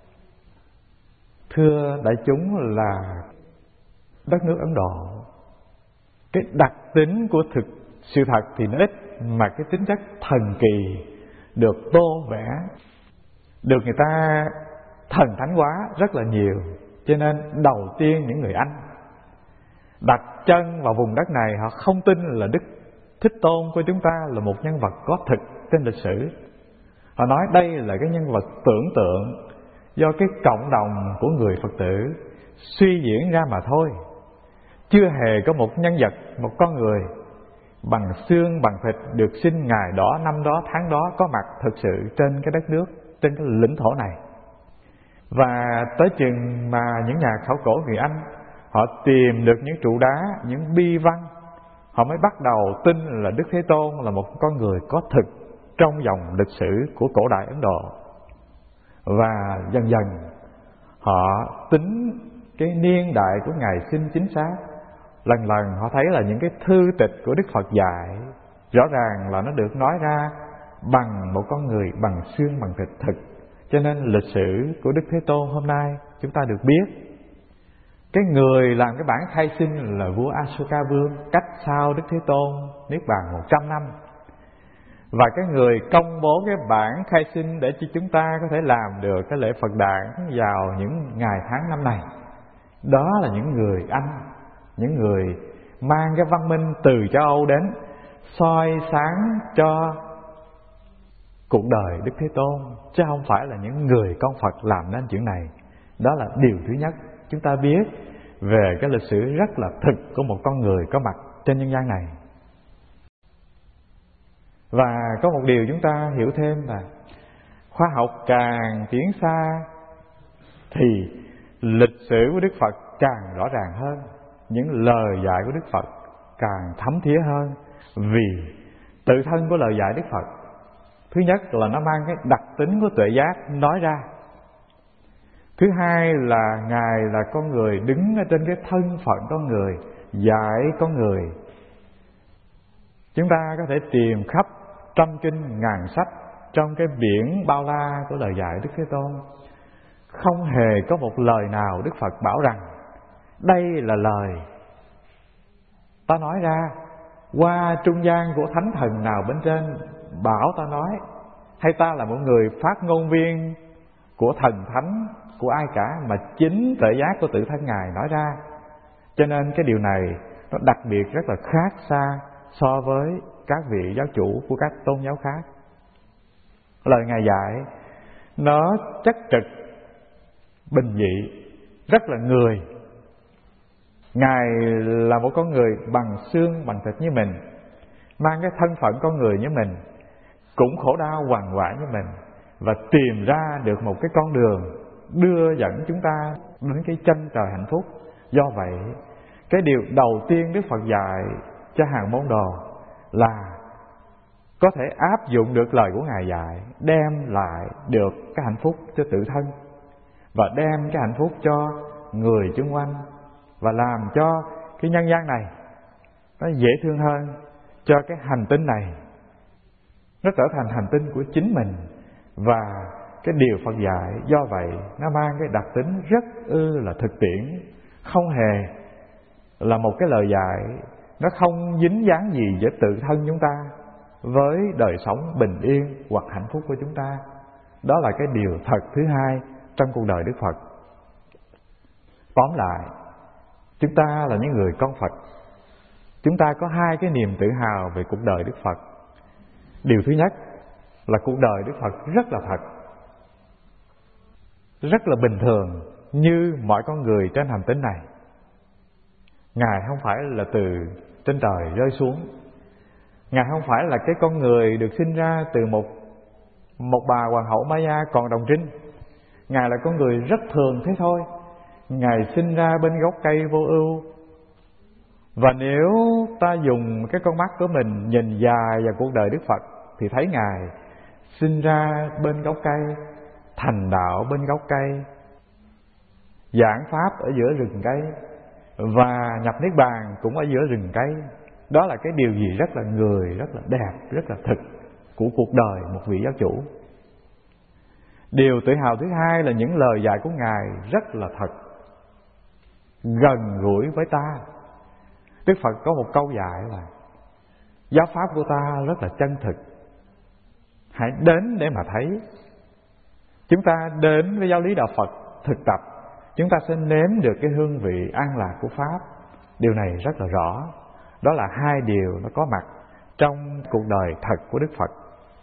Thưa đại chúng, là đất nước Ấn Độ, cái đặc tính của sự thật thì nó ít, mà cái tính chất thần kỳ được tô vẽ, được người ta thần thánh hóa rất là nhiều. Cho nên đầu tiên những người Anh đặt chân vào vùng đất này, họ không tin là Đức Thích Tôn của chúng ta là một nhân vật có thực trên lịch sử. Họ nói đây là cái nhân vật tưởng tượng do cái cộng đồng của người Phật tử suy diễn ra mà thôi. Chưa hề có một nhân vật, một con người bằng xương bằng thịt được sinh ngày đó, năm đó, tháng đó có mặt thực sự trên cái đất nước, trên cái lãnh thổ này. Và tới chừng mà những nhà khảo cổ người Anh họ tìm được những trụ đá, những bi văn, họ mới bắt đầu tin là Đức Thế Tôn là một con người có thực trong dòng lịch sử của cổ đại Ấn Độ. Và dần dần họ tính cái niên đại của Ngài sinh chính xác. Lần lần họ thấy là những cái thư tịch của Đức Phật dạy rõ ràng là nó được nói ra bằng một con người bằng xương bằng thịt thực. Cho nên lịch sử của Đức Thế Tôn hôm nay chúng ta được biết, cái người làm cái bản khai sinh là vua Asoka Vương, cách sau Đức Thế Tôn niết bàn 100 năm. Và cái người công bố cái bản khai sinh để cho chúng ta có thể làm được cái lễ Phật đản vào những ngày tháng năm này, đó là những người Anh, những người mang cái văn minh từ châu Âu đến soi sáng cho cuộc đời Đức Thế Tôn, chứ không phải là những người con Phật làm nên chuyện này. Đó là điều thứ nhất chúng ta biết về cái lịch sử rất là thực của một con người có mặt trên nhân gian này. Và có một điều chúng ta hiểu thêm là khoa học càng tiến xa thì lịch sử của Đức Phật càng rõ ràng hơn, những lời dạy của Đức Phật càng thấm thía hơn. Vì tự thân của lời dạy Đức Phật, thứ nhất là nó mang cái đặc tính của tuệ giác nói ra. Thứ hai là Ngài là con người đứng ở trên cái thân phận con người, dạy con người. Chúng ta có thể tìm khắp trăm kinh ngàn sách trong cái biển bao la của lời dạy Đức Thế Tôn. Không hề có một lời nào Đức Phật bảo rằng đây là lời ta nói ra qua trung gian của thánh thần nào bên trên bảo ta nói, hay ta là một người phát ngôn viên của thần thánh của ai cả, mà chính tuệ giác của tự thân Ngài nói ra. Cho nên cái điều này nó đặc biệt rất là khác xa so với các vị giáo chủ của các tôn giáo khác. Lời Ngài dạy nó chất trực, bình dị, rất là người. Ngài là một con người bằng xương bằng thịt như mình, mang cái thân phận con người như mình, cũng khổ đau quằn quại như mình, và tìm ra được một cái con đường đưa dẫn chúng ta đến cái chân trời hạnh phúc. Do vậy, cái điều đầu tiên Đức Phật dạy cho hàng môn đồ là có thể áp dụng được lời của Ngài dạy, đem lại được cái hạnh phúc cho tự thân, và đem cái hạnh phúc cho người xung quanh, và làm cho cái nhân gian này nó dễ thương hơn, cho cái hành tinh này nó trở thành hành tinh của chính mình. Và cái điều Phật dạy do vậy nó mang cái đặc tính rất là thực tiễn, không hề là một cái lời dạy, nó không dính dáng gì với tự thân chúng ta, với đời sống bình yên hoặc hạnh phúc của chúng ta. Đó là cái điều thật thứ hai trong cuộc đời Đức Phật. Tóm lại, chúng ta là những người con Phật, chúng ta có hai cái niềm tự hào về cuộc đời Đức Phật. Điều thứ nhất là cuộc đời Đức Phật rất là thật, rất là bình thường như mọi con người trên hành tinh này. Ngài không phải là từ trên trời rơi xuống, Ngài không phải là cái con người được sinh ra từ một Một bà hoàng hậu Maya còn đồng trinh. Ngài là con người rất thường thế thôi. Ngài sinh ra bên gốc cây vô ưu. Và nếu ta dùng cái con mắt của mình nhìn dài vào cuộc đời Đức Phật, thì thấy Ngài sinh ra bên gốc cây, thành đạo bên gốc cây, giảng pháp ở giữa rừng cây, và nhập niết bàn cũng ở giữa rừng cây. Đó là cái điều gì rất là người, rất là đẹp, rất là thực của cuộc đời một vị giáo chủ. Điều tự hào thứ hai là những lời dạy của Ngài rất là thật, gần gũi với ta. Đức Phật có một câu dạy là giáo pháp của ta rất là chân thực, hãy đến để mà thấy. Chúng ta đến với giáo lý đạo Phật thực tập, chúng ta sẽ nếm được cái hương vị an lạc của Pháp. Điều này rất là rõ. Đó là hai điều nó có mặt trong cuộc đời thật của Đức Phật.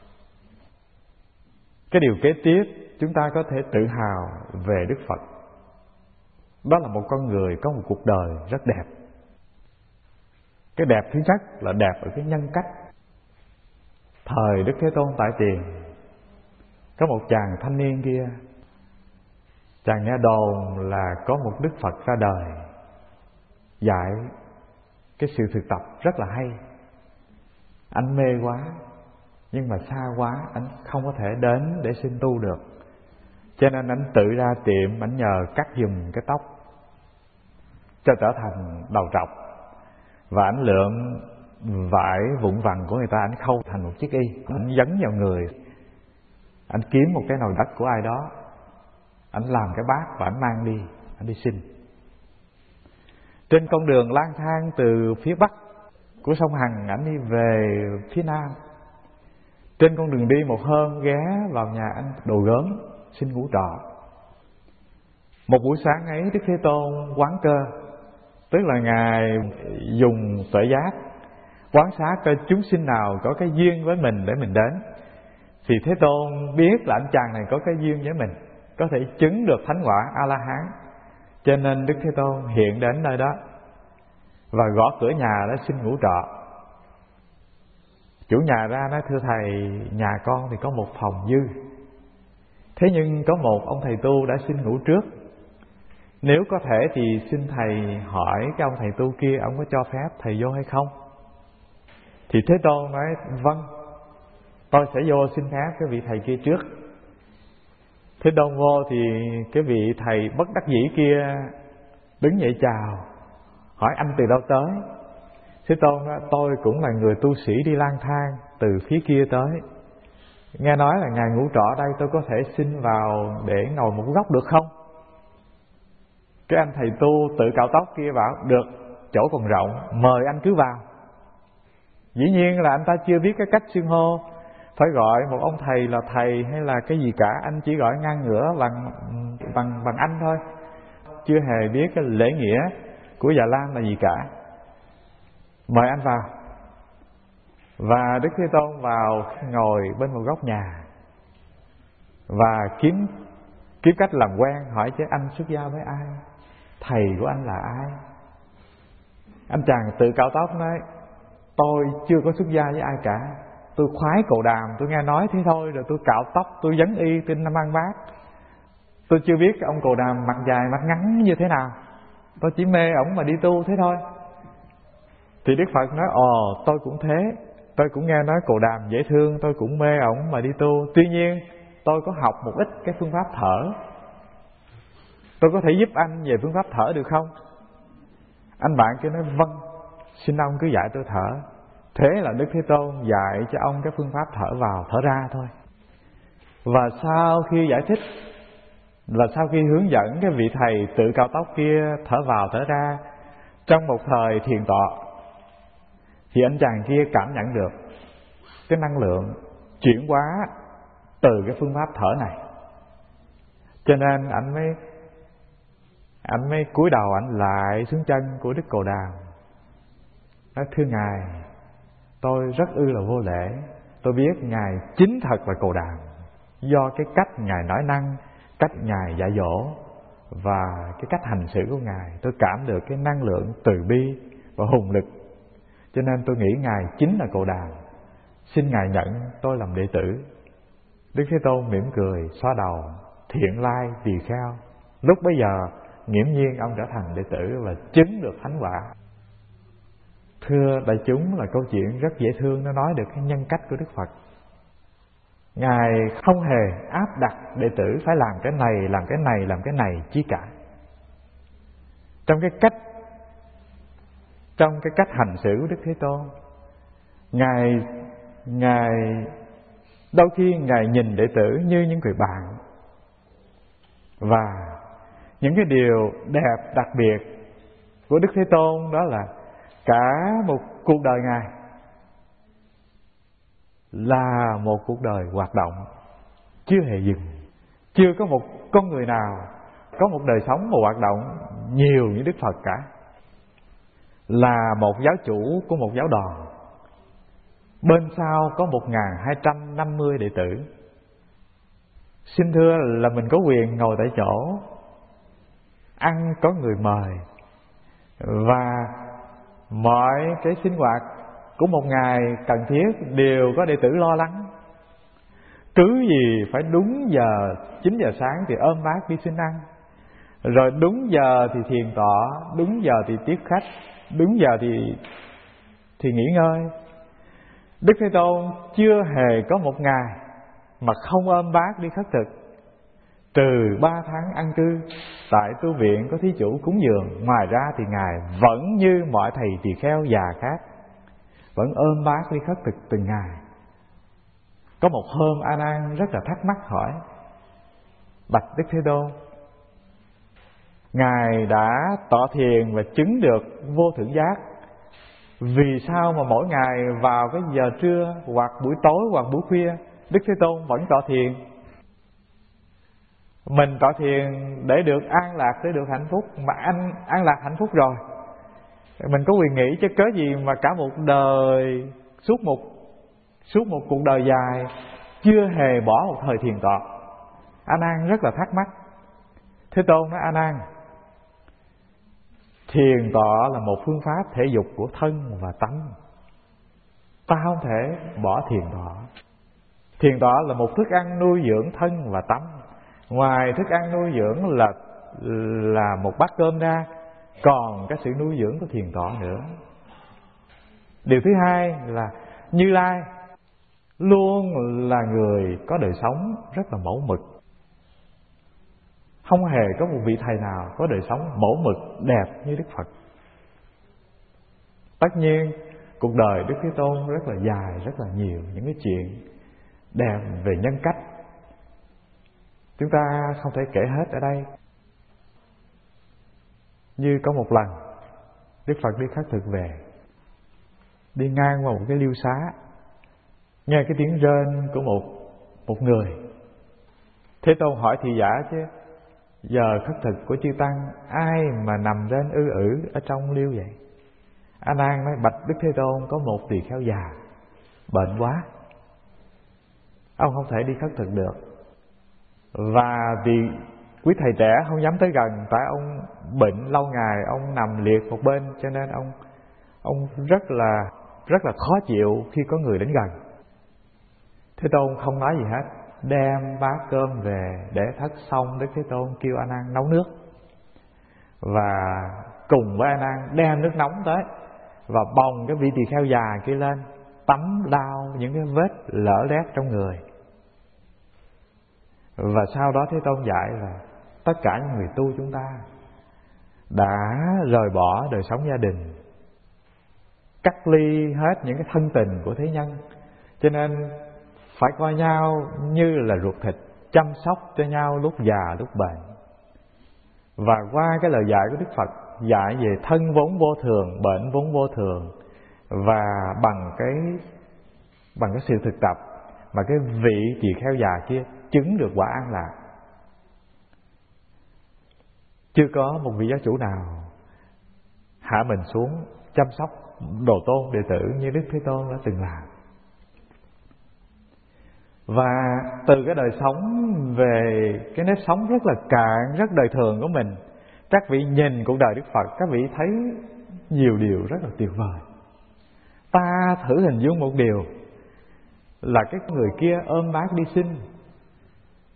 Cái điều kế tiếp chúng ta có thể tự hào về Đức Phật, đó là một con người có một cuộc đời rất đẹp. Cái đẹp thứ nhất là đẹp ở cái nhân cách. Thời Đức Thế Tôn tại tiền, có một chàng thanh niên kia, chàng nghe đồn là có một Đức Phật ra đời dạy cái sự thực tập rất là hay. Anh mê quá, nhưng mà xa quá, anh không có thể đến để xin tu được. Cho nên anh tự ra tiệm, anh nhờ cắt giùm cái tóc cho trở thành đầu trọc, và anh lượm vải vụn vặt của người ta, anh khâu thành một chiếc y, anh dấn vào người. Anh kiếm một cái nồi đất của ai đó, anh làm cái bát và anh mang đi, anh đi xin. Trên con đường lang thang từ phía bắc của sông Hằng, anh đi về phía nam. Trên con đường đi một hôm ghé vào nhà anh Đồ Gớm xin ngủ trọ. Một buổi sáng ấy Đức Thế Tôn quán cơ, tức là Ngài dùng tuệ giác quán sát coi chúng sinh nào có cái duyên với mình để mình đến. Thì Thế Tôn biết là anh chàng này có cái duyên với mình, có thể chứng được thánh quả A-la-hán. Cho nên Đức Thế Tôn hiện đến nơi đó và gõ cửa nhà đó xin ngủ trọ. Chủ nhà ra nói: thưa thầy, nhà con thì có một phòng dư, thế nhưng có một ông thầy tu đã xin ngủ trước. Nếu có thể thì xin thầy hỏi cái ông thầy tu kia, ông có cho phép thầy vô hay không? Thì Thế Tôn nói: vâng, tôi sẽ vô xin phép cái vị thầy kia trước. Thế Tôn vô thì cái vị thầy bất đắc dĩ kia đứng dậy chào, hỏi: anh từ đâu tới? Thế Tôn nói: tôi cũng là người tu sĩ đi lang thang từ phía kia tới. Nghe nói là ngài ngủ trọ ở đây, tôi có thể xin vào để ngồi một góc được không? Cái anh thầy tu tự cạo tóc kia bảo: được, chỗ còn rộng, mời anh cứ vào. Dĩ nhiên là anh ta chưa biết cái cách xưng hô, phải gọi một ông thầy là thầy hay là cái gì cả. Anh chỉ gọi ngang ngửa bằng anh thôi, chưa hề biết cái lễ nghĩa của Già Lam là gì cả. Mời anh vào. Và Đức Thế Tôn vào ngồi bên một góc nhà và kiếm cách làm quen, hỏi: chứ anh xuất gia với ai? Thầy của anh là ai? Anh chàng tự cạo tóc nói: tôi chưa có xuất gia với ai cả, tôi khoái Cồ Đàm, tôi nghe nói thế thôi, rồi tôi cạo tóc, tôi vấn y, tôi mang bát. Tôi chưa biết ông Cồ Đàm mặt dài mặt ngắn như thế nào, tôi chỉ mê ổng mà đi tu thế thôi. Thì Đức Phật nói: tôi cũng thế, tôi cũng nghe nói Cồ Đàm dễ thương, tôi cũng mê ổng mà đi tu. Tuy nhiên tôi có học một ít cái phương pháp thở, tôi có thể giúp anh về phương pháp thở được không? Anh bạn kia nói: vâng, xin ông cứ dạy tôi thở. Thế là Đức Thế Tôn dạy cho ông cái phương pháp thở vào thở ra thôi. Và sau khi giải thích, và sau khi hướng dẫn cái vị thầy tự cạo tóc kia thở vào thở ra trong một thời thiền tọa, thì anh chàng kia cảm nhận được cái năng lượng chuyển hóa từ cái phương pháp thở này. Cho nên anh mới cúi đầu anh lại xuống chân của Đức Cồ Đàm, nói: thưa Ngài, tôi rất là vô lễ. Tôi biết Ngài chính thật là Cồ Đàm, do cái cách Ngài nói năng, cách Ngài dạy dỗ và cái cách hành xử của Ngài, tôi cảm được cái năng lượng từ bi và hùng lực. Cho nên tôi nghĩ Ngài chính là Cồ Đàm, xin Ngài nhận tôi làm đệ tử. Đức Thế Tôn mỉm cười xóa đầu: thiện lai tỳ kheo. Lúc bấy giờ nghiễm nhiên ông trở thành đệ tử và chứng được thánh quả. Thưa đại chúng, là câu chuyện rất dễ thương, nó nói được cái nhân cách của Đức Phật. Ngài không hề áp đặt đệ tử phải làm cái này, làm cái này, làm cái này chi cả. Trong cái cách hành xử của Đức Thế Tôn, Ngài đôi khi Ngài nhìn đệ tử như những người bạn. Và những cái điều đẹp đặc biệt của Đức Thế Tôn đó là cả một cuộc đời Ngài là một cuộc đời hoạt động, chưa hề dừng. Chưa có một con người nào có một đời sống và hoạt động nhiều như Đức Phật cả. Là một giáo chủ của một giáo đoàn, bên sau có 1250 đệ tử. Xin thưa là mình có quyền ngồi tại chỗ, ăn có người mời, và mọi cái sinh hoạt của một ngày cần thiết đều có đệ tử lo lắng. Cứ gì phải đúng giờ 9 giờ sáng thì ôm bát đi xin ăn, rồi đúng giờ thì thiền tọa, đúng giờ thì tiếp khách, đúng giờ thì nghỉ ngơi. Đức Thế Tôn chưa hề có một ngày mà không ôm bát đi khất thực. Trừ 3 tháng an cư tại tu viện có thí chủ cúng dường, ngoài ra thì Ngài vẫn như mọi thầy tỳ kheo già khác, vẫn ôm bát đi khất thực từng ngày. Có một hôm A Nan rất là thắc mắc hỏi: bạch Đức Thế Tôn, Ngài đã tọa thiền và chứng được vô thượng giác, vì sao mà mỗi ngày vào cái giờ trưa hoặc buổi tối hoặc buổi khuya Đức Thế Tôn vẫn tọa thiền? Mình tọa thiền để được an lạc, để được hạnh phúc, mà anh an lạc hạnh phúc rồi, mình có quyền nghĩ chứ cớ gì mà cả một đời, suốt một cuộc đời dài chưa hề bỏ một thời thiền tọa. A Nan rất là thắc mắc. Thế Tôn nói: A Nan, thiền tọa là một phương pháp thể dục của thân và tâm. Ta không thể bỏ thiền tọa. Thiền tọa là một thức ăn nuôi dưỡng thân và tâm. Ngoài thức ăn nuôi dưỡng là một bát cơm ra, còn cái sự nuôi dưỡng của thiền tọa nữa. Điều thứ hai là Như Lai luôn là người có đời sống rất là mẫu mực. Không hề có một vị thầy nào có đời sống mẫu mực đẹp như Đức Phật. Tất nhiên cuộc đời Đức Thế Tôn rất là dài, rất là nhiều những cái chuyện đẹp về nhân cách, chúng ta không thể kể hết ở đây. Như có một lần Đức Phật đi khất thực về, đi ngang qua một cái liêu xá, nghe cái tiếng rên của một người. Thế Tôn hỏi thị giả chứ: giờ khất thực của chư tăng ai mà nằm rên ư ử ở trong liêu vậy? A Nan nói: bạch Đức Thế Tôn, có một tỳ kheo già bệnh quá, ông không thể đi khất thực được. Và vì quý thầy trẻ không dám tới gần, tại ông bệnh lâu ngày, ông nằm liệt một bên, cho nên ông rất là khó chịu khi có người đến gần. Thế Tôn không nói gì hết, đem bát cơm về để thất xong. Đức Thế Tôn kêu A Nan nấu nước, và cùng với A Nan đem nước nóng tới và bồng cái vị tỳ kheo già kia lên, tắm lau những cái vết lở loét trong người. Và sau đó Thế Tôn dạy là tất cả những người tu chúng ta đã rời bỏ đời sống gia đình, cắt ly hết những cái thân tình của thế nhân, cho nên phải coi nhau như là ruột thịt, chăm sóc cho nhau lúc già lúc bệnh. Và qua cái lời dạy của Đức Phật dạy về thân vốn vô thường, bệnh vốn vô thường, và bằng cái sự thực tập mà cái vị tỳ kheo già kia chứng được quả an lạc. Chưa có một vị giáo chủ nào hạ mình xuống chăm sóc đồ tôn đệ tử như Đức Thế Tôn đã từng làm. Và từ cái đời sống về cái nếp sống rất là cạn, rất đời thường của mình, các vị nhìn cuộc đời Đức Phật, các vị thấy nhiều điều rất là tuyệt vời. Ta thử hình dung một điều là cái người kia ôm bát đi xin,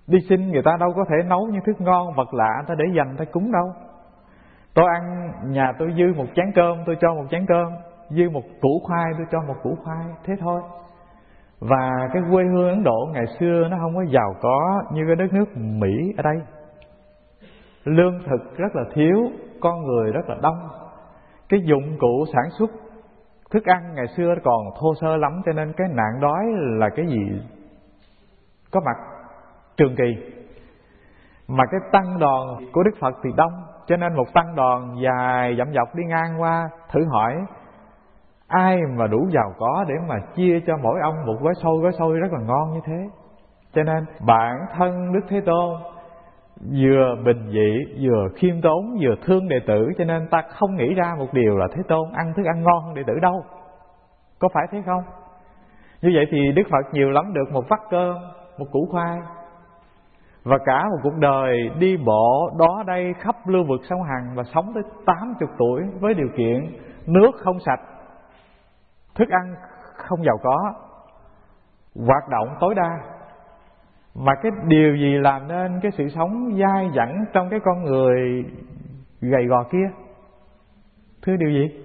Đi xin người ta đâu có thể nấu những thức ngon vật lạ người ta để dành người ta cúng đâu. Tôi ăn nhà tôi dư một chén cơm tôi cho một chén cơm, dư một củ khoai tôi cho một củ khoai, thế thôi. Và cái quê hương Ấn Độ ngày xưa nó không có giàu có như cái đất nước Mỹ ở đây. Lương thực rất là thiếu, con người rất là đông. Cái dụng cụ sản xuất thức ăn ngày xưa còn thô sơ lắm, cho nên cái nạn đói là cái gì có mặt trường kỳ. Mà cái tăng đoàn của Đức Phật thì đông, cho nên một tăng đoàn dài dặm dọc đi ngang qua, thử hỏi ai mà đủ giàu có để mà chia cho mỗi ông một gói xôi rất là ngon như thế. Cho nên bản thân Đức Thế Tôn vừa bình dị, vừa khiêm tốn, vừa thương đệ tử, cho nên ta không nghĩ ra một điều là Thế Tôn ăn thức ăn ngon hơn đệ tử đâu. Có phải thế không? Như vậy thì Đức Phật nhiều lắm được một vắt cơm, một củ khoai. Và cả một cuộc đời đi bộ đó đây khắp lưu vực sông Hằng và sống tới 80 tuổi với điều kiện nước không sạch, thức ăn không giàu có, hoạt động tối đa. Mà cái điều gì làm nên cái sự sống dai dẳng trong cái con người gầy gò kia? Thưa điều gì?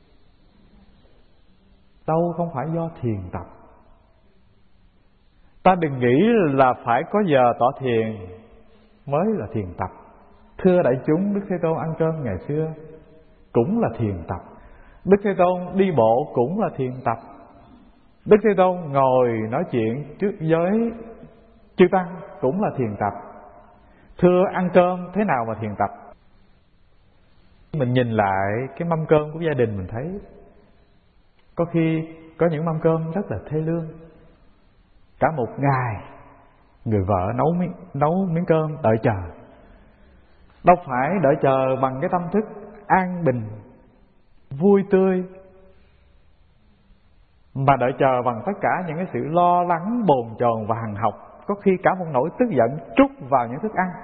Đâu không phải do thiền tập. Ta đừng nghĩ là phải có giờ tọa thiền mới là thiền tập. Thưa đại chúng, Đức Thế Tôn ăn cơm ngày xưa cũng là thiền tập. Đức Thế Tôn đi bộ cũng là thiền tập. Đức Thế Tôn ngồi nói chuyện trước giới chư tăng cũng là thiền tập. Thưa ăn cơm thế nào mà thiền tập? Mình nhìn lại cái mâm cơm của gia đình mình thấy có khi có những mâm cơm rất là thê lương. Cả một ngày người vợ nấu miếng cơm đợi chờ. Đâu phải đợi chờ bằng cái tâm thức an bình, vui tươi, mà đợi chờ bằng tất cả những cái sự lo lắng, bồn chồn và hằn học. Có khi cả một nỗi tức giận trút vào những thức ăn.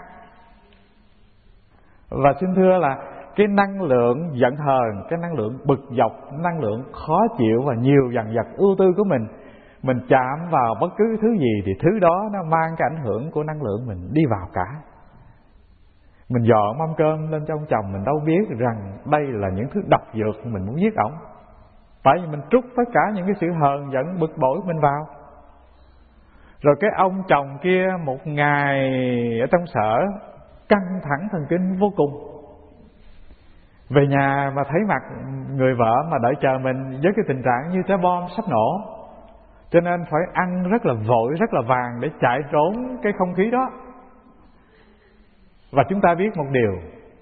Và xin thưa là cái năng lượng giận hờn, cái năng lượng bực dọc, năng lượng khó chịu và nhiều dằn vặt ưu tư của mình chạm vào bất cứ thứ gì thì thứ đó nó mang cái ảnh hưởng của năng lượng mình đi vào cả. Mình dọn mâm cơm lên cho ông chồng, mình đâu biết rằng đây là những thứ độc dược mình muốn giết ổng. Tại vì mình trút tất cả những cái sự hờn giận bực bội của mình vào. Rồi cái ông chồng kia một ngày ở trong sở căng thẳng thần kinh vô cùng. Về nhà mà thấy mặt người vợ mà đợi chờ mình với cái tình trạng như trái bom sắp nổ, cho nên phải ăn rất là vội, rất là vàng để chạy trốn cái không khí đó. Và chúng ta biết một điều,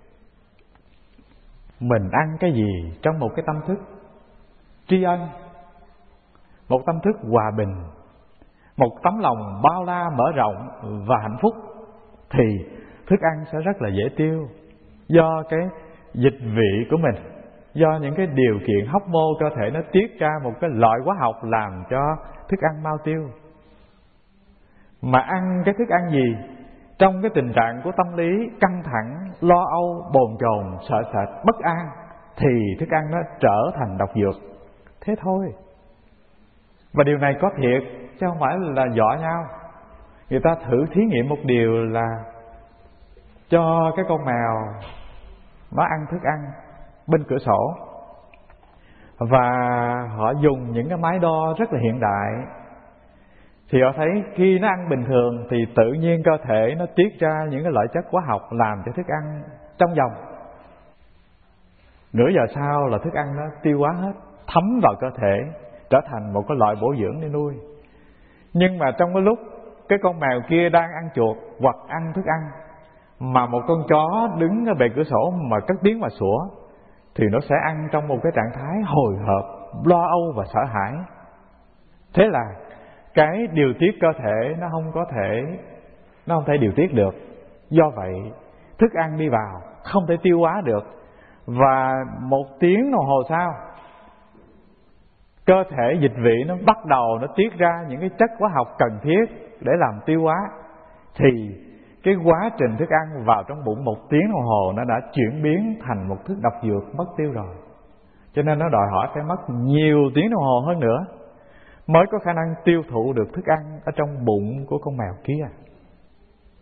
mình ăn cái gì trong một cái tâm thức tri ân, một tâm thức hòa bình, một tấm lòng bao la mở rộng và hạnh phúc, thì thức ăn sẽ rất là dễ tiêu. Do cái dịch vị của mình, do những cái điều kiện hóc môn cơ thể nó tiết ra một cái loại hóa học làm cho thức ăn mau tiêu. Mà ăn cái thức ăn gì trong cái tình trạng của tâm lý căng thẳng, lo âu, bồn chồn, sợ sệt, bất an, thì thức ăn nó trở thành độc dược. Thế thôi. Và điều này có thiệt, chứ không phải là dọa nhau. Người ta thử thí nghiệm một điều là cho cái con mèo nó ăn thức ăn bên cửa sổ, và họ dùng những cái máy đo rất là hiện đại. Thì họ thấy khi nó ăn bình thường thì tự nhiên cơ thể nó tiết ra những cái loại chất hóa học làm cho thức ăn trong vòng nửa giờ sau là thức ăn nó tiêu hóa hết, thấm vào cơ thể, trở thành một cái loại bổ dưỡng để nuôi. Nhưng mà trong cái lúc cái con mèo kia đang ăn chuột hoặc ăn thức ăn, mà một con chó đứng ở bề cửa sổ mà cất tiếng mà sủa, thì nó sẽ ăn trong một cái trạng thái hồi hộp, lo âu và sợ hãi. Thế là cái điều tiết cơ thể nó không thể điều tiết được. Do vậy thức ăn đi vào không thể tiêu hóa được, và 1 tiếng đồng hồ sau cơ thể dịch vị nó bắt đầu nó tiết ra những cái chất hóa học cần thiết để làm tiêu hóa, thì cái quá trình thức ăn vào trong bụng 1 tiếng đồng hồ nó đã chuyển biến thành một thứ độc dược mất tiêu rồi. Cho nên nó đòi hỏi phải mất nhiều tiếng đồng hồ hơn nữa mới có khả năng tiêu thụ được thức ăn ở trong bụng của con mèo kia.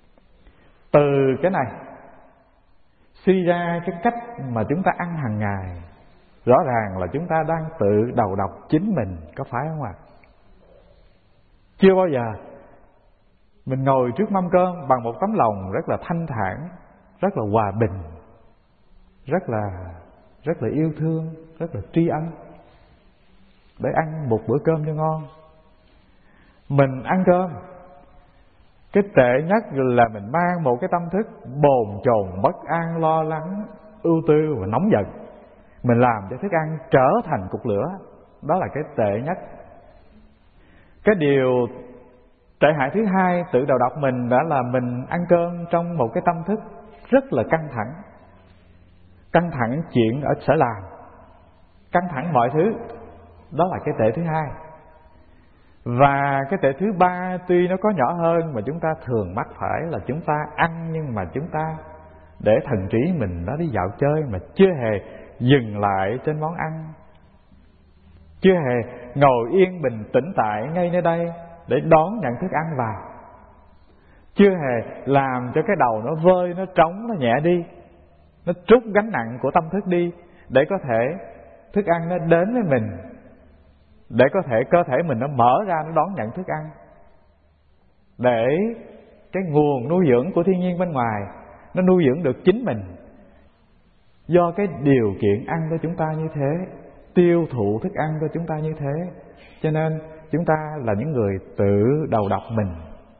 Từ cái này suy ra cái cách mà chúng ta ăn hàng ngày, rõ ràng là chúng ta đang tự đầu độc chính mình, có phải không ạ? Chưa bao giờ mình ngồi trước mâm cơm bằng một tấm lòng rất là thanh thản, rất là hòa bình, rất là yêu thương, rất là tri ân, để ăn một bữa cơm cho ngon. Mình ăn cơm, cái tệ nhất là mình mang một cái tâm thức bồn chồn, bất an, lo lắng, ưu tư và nóng giận. Mình làm cho thức ăn trở thành cục lửa. Đó là cái tệ nhất. Cái điều tệ hại thứ hai tự đầu độc mình đã là mình ăn cơm trong một cái tâm thức rất là căng thẳng. Căng thẳng chuyện ở sở làm, căng thẳng mọi thứ. Đó là cái tệ thứ hai. Và cái tệ thứ ba tuy nó có nhỏ hơn mà chúng ta thường mắc phải là chúng ta ăn nhưng mà chúng ta để thần trí mình nó đi dạo chơi mà chưa hề dừng lại trên món ăn, chưa hề ngồi yên bình tĩnh tại ngay nơi đây để đón nhận thức ăn vào, chưa hề làm cho cái đầu nó vơi, nó trống, nó nhẹ đi, nó trút gánh nặng của tâm thức đi, để có thể thức ăn nó đến với mình, để có thể cơ thể mình nó mở ra, nó đón nhận thức ăn, để cái nguồn nuôi dưỡng của thiên nhiên bên ngoài nó nuôi dưỡng được chính mình. Do cái điều kiện ăn của chúng ta như thế, tiêu thụ thức ăn của chúng ta như thế, cho nên chúng ta là những người tự đầu độc mình.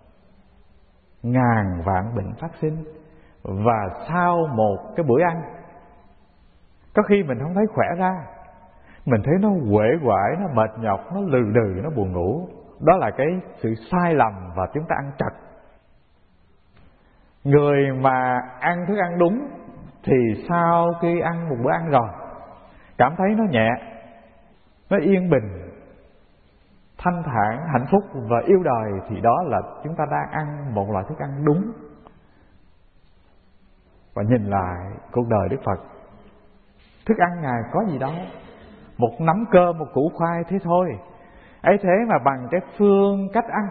Ngàn vạn bệnh phát sinh. Và sau một cái bữa ăn, có khi mình không thấy khỏe ra, mình thấy nó uể oải, nó mệt nhọc, nó lừ đừ, nó buồn ngủ. Đó là cái sự sai lầm và chúng ta ăn trật. Người mà ăn thức ăn đúng thì sau khi ăn một bữa ăn rồi cảm thấy nó nhẹ, nó yên bình, thanh thản, hạnh phúc và yêu đời, thì đó là chúng ta đang ăn một loại thức ăn đúng. Và nhìn lại cuộc đời Đức Phật, thức ăn Ngài có gì đâu, một nắm cơm, một củ khoai thế thôi. Ấy thế mà bằng cái phương cách ăn,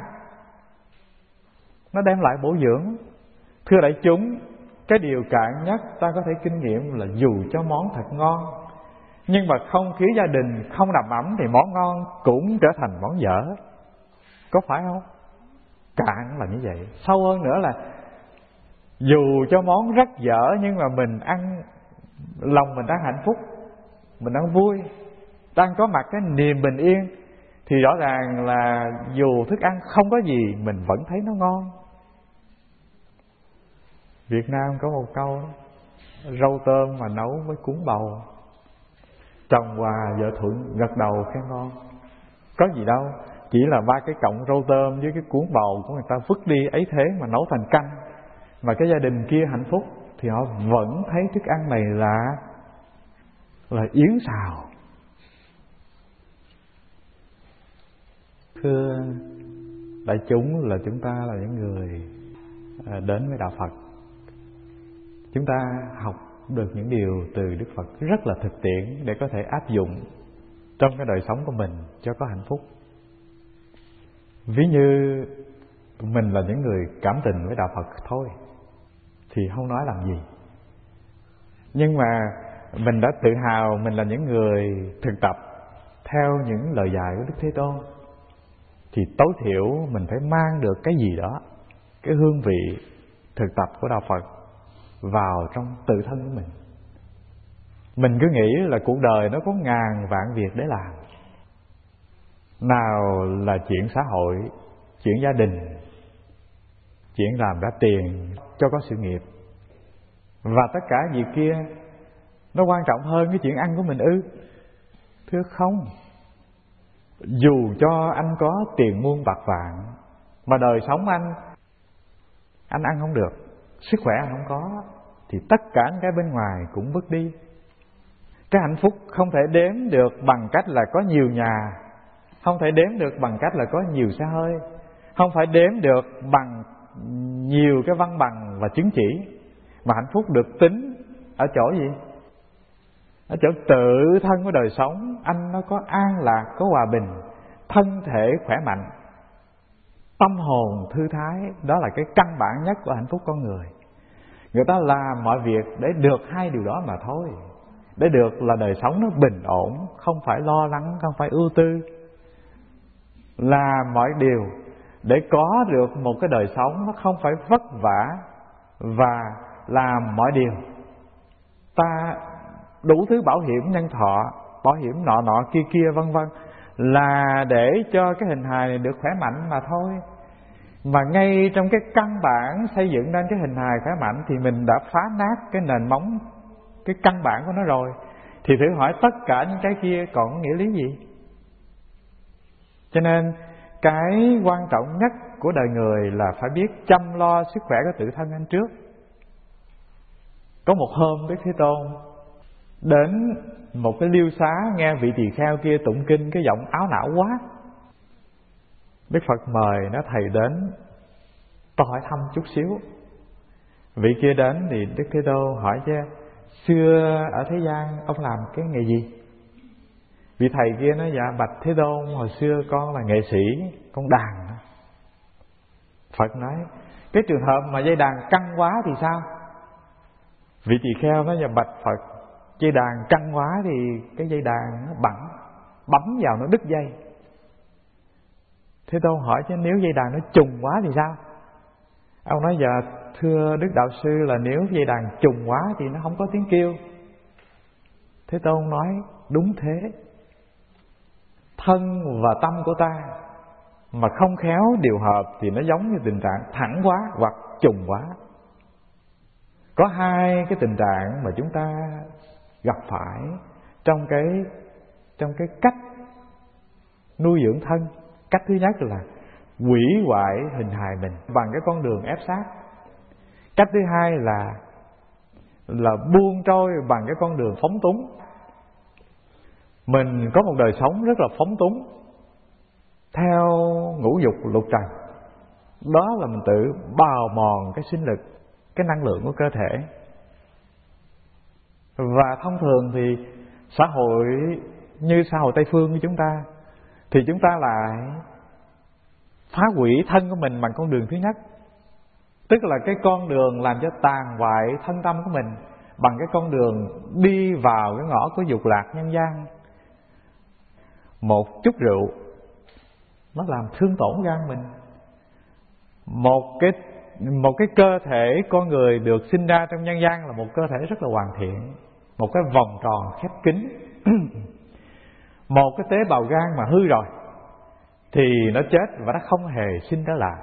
nó đem lại bổ dưỡng. Thưa đại chúng, cái điều cạn nhất ta có thể kinh nghiệm là dù cho món thật ngon, nhưng mà không khí gia đình không đầm ấm thì món ngon cũng trở thành món dở. Có phải không? Cạn là như vậy. Sâu hơn nữa là dù cho món rất dở nhưng mà mình ăn, lòng mình đang hạnh phúc, mình đang vui, đang có mặt cái niềm bình yên, thì rõ ràng là dù thức ăn không có gì mình vẫn thấy nó ngon. Việt Nam có một câu: rau tôm mà nấu với cuốn bầu, chồng hòa vợ thuận gật đầu khen ngon. Có gì đâu, chỉ là ba cái cọng rau tôm với cái cuốn bầu của người ta vứt đi, ấy thế mà nấu thành canh, mà cái gia đình kia hạnh phúc, thì họ vẫn thấy thức ăn này là yến xào. Thưa đại chúng, là chúng ta là những người đến với đạo Phật, chúng ta học được những điều từ Đức Phật rất là thực tiễn để có thể áp dụng trong cái đời sống của mình cho có hạnh phúc. Ví như mình là những người cảm tình với đạo Phật thôi thì không nói làm gì, nhưng mà mình đã tự hào mình là những người thực tập theo những lời dạy của Đức Thế Tôn, thì tối thiểu mình phải mang được cái gì đó, cái hương vị thực tập của đạo Phật vào trong tự thân của mình. Mình cứ nghĩ là cuộc đời nó có ngàn vạn việc để làm, nào là chuyện xã hội, chuyện gia đình, chuyện làm ra tiền cho có sự nghiệp, và tất cả việc kia nó quan trọng hơn cái chuyện ăn của mình ư? Thưa không. Dù cho anh có tiền muôn bạc vạn mà đời sống anh ăn không được, sức khỏe anh không có, thì tất cả những cái bên ngoài cũng vứt đi. Cái hạnh phúc không thể đếm được bằng cách là có nhiều nhà, không thể đếm được bằng cách là có nhiều xe hơi, không phải đếm được bằng nhiều cái văn bằng và chứng chỉ, mà hạnh phúc được tính ở chỗ gì? Ở chỗ tự thân của đời sống anh nó có an lạc, có hòa bình, thân thể khỏe mạnh, tâm hồn thư thái. Đó là cái căn bản nhất của hạnh phúc con người. Người ta làm mọi việc để được hai điều đó mà thôi. Để được là đời sống nó bình ổn, không phải lo lắng, không phải ưu tư. Làm mọi điều để có được một cái đời sống nó không phải vất vả, và làm mọi điều. Ta đủ thứ bảo hiểm nhân thọ, bảo hiểm nọ nọ kia kia vân vân, là để cho cái hình hài này được khỏe mạnh mà thôi. Mà ngay trong cái căn bản xây dựng nên cái hình hài khỏe mạnh thì mình đã phá nát cái nền móng, cái căn bản của nó rồi. Thì thử hỏi tất cả những cái kia còn có nghĩa lý gì? Cho nên cái quan trọng nhất của đời người là phải biết chăm lo sức khỏe của tự thân anh trước. Có một hôm Đức Thế Tôn đến một cái liêu xá, nghe vị tỳ kheo kia tụng kinh cái giọng áo não quá. Đức Phật mời nó thầy đến, tôi hỏi thăm chút xíu. Vị kia đến thì Đức Thế Tôn hỏi chứ, xưa ở thế gian ông làm cái nghề gì? Vị thầy kia nói, dạ bạch Thế Tôn, hồi xưa con là nghệ sĩ, con đàn. Phật nói, cái trường hợp mà dây đàn căng quá thì sao? Vị tỳ kheo nói, dạ bạch Phật, dây đàn căng quá thì cái dây đàn nó bấm vào nó đứt dây. Thế Tôn hỏi chứ nếu dây đàn nó trùng quá thì sao? Ông nói, dạ thưa Đức Đạo Sư, là nếu dây đàn trùng quá thì nó không có tiếng kêu. Thế Tôn nói, đúng thế. Thân và tâm của ta mà không khéo điều hợp thì nó giống như tình trạng thẳng quá hoặc trùng quá. Có hai cái tình trạng mà chúng ta gặp phải trong cái cách nuôi dưỡng thân. Cách thứ nhất là hủy hoại hình hài mình bằng cái con đường ép sát. Cách thứ hai là buông trôi bằng cái con đường phóng túng. Mình có một đời sống rất là phóng túng theo ngũ dục lục trần. Đó là mình tự bào mòn cái sinh lực, cái năng lượng của cơ thể. Và thông thường thì xã hội như xã hội Tây Phương của chúng ta, thì chúng ta lại phá hủy thân của mình bằng con đường thứ nhất. Tức là cái con đường làm cho tàn hoại thân tâm của mình bằng cái con đường đi vào cái ngõ của dục lạc nhân gian. Một chút rượu nó làm thương tổn gan mình. Một cái cơ thể con người được sinh ra trong nhân gian là một cơ thể rất là hoàn thiện, một cái vòng tròn khép kín. Một cái tế bào gan mà hư rồi thì nó chết và nó không hề sinh trở lại.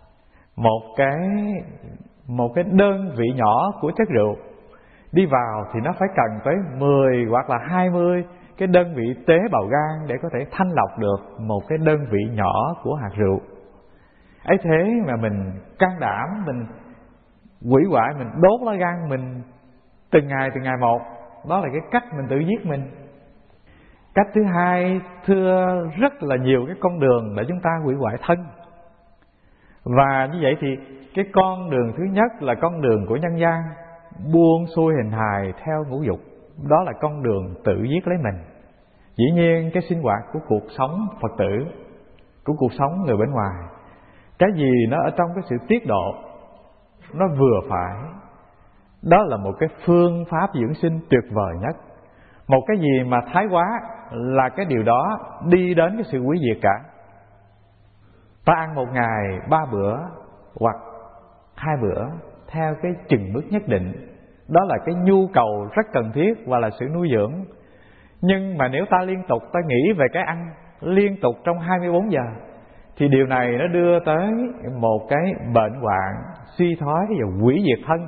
Một cái đơn vị nhỏ của chất rượu đi vào thì nó phải cần tới 10 hoặc là 20 cái đơn vị tế bào gan để có thể thanh lọc được một cái đơn vị nhỏ của hạt rượu. Ấy thế mà mình can đảm, mình hủy hoại, mình đốt lá gan mình từng ngày một. Đó là cái cách mình tự giết mình. Cách thứ hai, thưa, rất là nhiều cái con đường để chúng ta hủy hoại thân. Và như vậy thì cái con đường thứ nhất là con đường của nhân gian, buông xuôi hình hài theo ngũ dục. Đó là con đường tự giết lấy mình. Dĩ nhiên cái sinh hoạt của cuộc sống Phật tử, của cuộc sống người bên ngoài, cái gì nó ở trong cái sự tiết độ, nó vừa phải, đó là một cái phương pháp dưỡng sinh tuyệt vời nhất. Một cái gì mà thái quá là cái điều đó đi đến cái sự hủy diệt cả. Ta ăn một ngày 3 bữa hoặc 2 bữa theo cái chừng mức nhất định, đó là cái nhu cầu rất cần thiết và là sự nuôi dưỡng. Nhưng mà nếu ta liên tục ta nghĩ về cái ăn liên tục trong 24 giờ thì điều này nó đưa tới một cái bệnh hoạn, suy thoái và hủy diệt thân,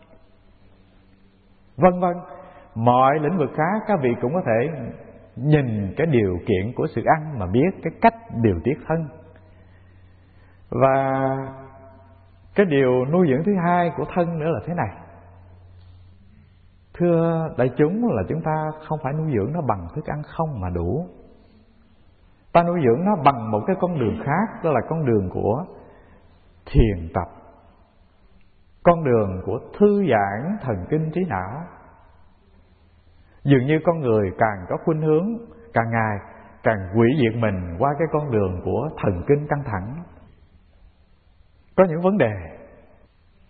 vân vân. Mọi lĩnh vực khác các vị cũng có thể nhìn cái điều kiện của sự ăn mà biết cái cách điều tiết thân. Và cái điều nuôi dưỡng thứ hai của thân nữa là thế này. Thưa đại chúng, là chúng ta không phải nuôi dưỡng nó bằng thức ăn không mà đủ. Ta nuôi dưỡng nó bằng một cái con đường khác, đó là con đường của thiền tập, con đường của thư giãn thần kinh trí não. Dường như con người càng có khuynh hướng càng ngày càng hủy diệt mình qua cái con đường của thần kinh căng thẳng. Có những vấn đề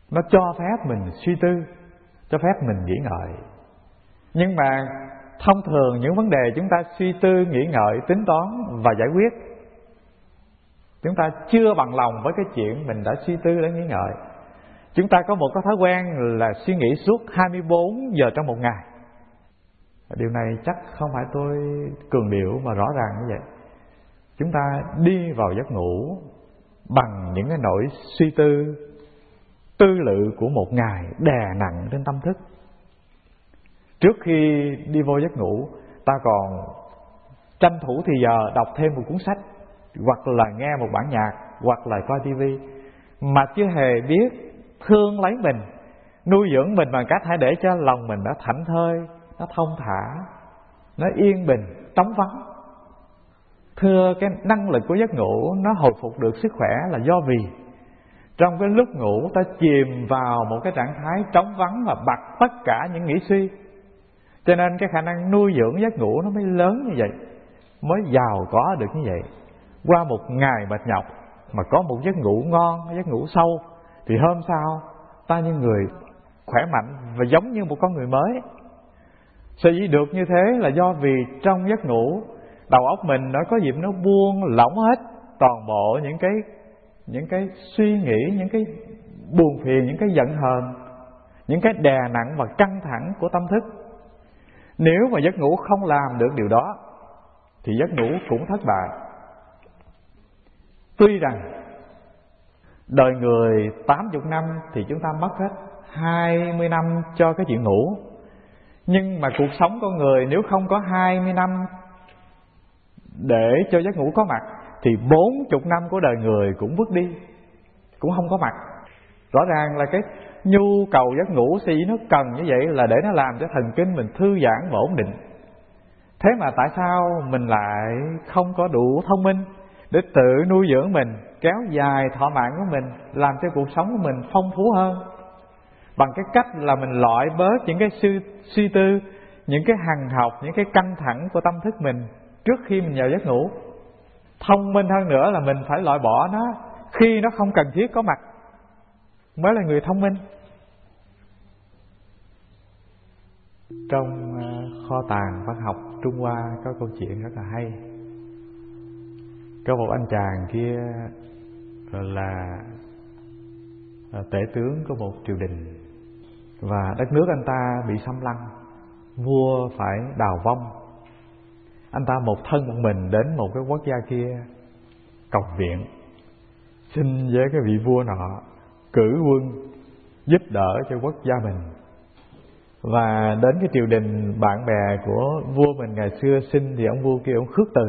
nó cho phép mình suy tư, cho phép mình nghĩ ngợi. Nhưng mà thông thường những vấn đề chúng ta suy tư, nghĩ ngợi, tính toán và giải quyết, chúng ta chưa bằng lòng với cái chuyện mình đã suy tư, đã nghĩ ngợi. Chúng ta có một cái thói quen là suy nghĩ suốt 24 giờ trong một ngày. Điều này chắc không phải tôi cường điệu mà rõ ràng như vậy. Chúng ta đi vào giấc ngủ bằng những cái nỗi suy tư, tư lự của một ngày đè nặng trên tâm thức. Trước khi đi vô giấc ngủ, ta còn tranh thủ thì giờ đọc thêm một cuốn sách, hoặc là nghe một bản nhạc, hoặc là coi tivi, mà chưa hề biết thương lấy mình, nuôi dưỡng mình bằng cách hãy để cho lòng mình nó thảnh thơi, nó thông thả, nó yên bình, trống vắng. Thưa, cái năng lực của giấc ngủ nó hồi phục được sức khỏe là do vì trong cái lúc ngủ ta chìm vào một cái trạng thái trống vắng và bặt tất cả những nghĩ suy. Cho nên cái khả năng nuôi dưỡng giấc ngủ nó mới lớn như vậy, mới giàu có được như vậy. Qua một ngày mệt nhọc mà có một giấc ngủ ngon, giấc ngủ sâu, thì hôm sau ta như người khỏe mạnh và giống như một con người mới. Sở dĩ được như thế là do vì trong giấc ngủ, đầu óc mình nó có dịp nó buông lỏng hết toàn bộ những cái suy nghĩ, những cái buồn phiền, những cái giận hờn, những cái đè nặng và căng thẳng của tâm thức. Nếu mà giấc ngủ không làm được điều đó thì giấc ngủ cũng thất bại. Tuy rằng đời người 80 năm thì chúng ta mất hết 20 năm cho cái chuyện ngủ. Nhưng mà cuộc sống con người nếu không có 20 năm để cho giấc ngủ có mặt thì 40 năm của đời người cũng vứt đi, cũng không có mặt. Rõ ràng là cái nhu cầu giấc ngủ suy nó cần như vậy là để nó làm cho thần kinh mình thư giãn và ổn định. Thế mà tại sao mình lại không có đủ thông minh để tự nuôi dưỡng mình, kéo dài thọ mạng của mình, làm cho cuộc sống của mình phong phú hơn, bằng cái cách là mình loại bớt những cái suy tư, những cái hằn học, những cái căng thẳng của tâm thức mình trước khi mình vào giấc ngủ. Thông minh hơn nữa là mình phải loại bỏ nó khi nó không cần thiết có mặt, mới là người thông minh. Trong kho tàng văn học Trung Hoa có câu chuyện rất là hay. Có một anh chàng kia là tể tướng của một triều đình, và đất nước anh ta bị xâm lăng, vua phải đào vong. Anh ta một thân một mình đến một cái quốc gia kia cầu viện, xin với cái vị vua nọ cử quân giúp đỡ cho quốc gia mình. Và đến cái triều đình bạn bè của vua mình ngày xưa xin thì ông vua kia ông khước từ.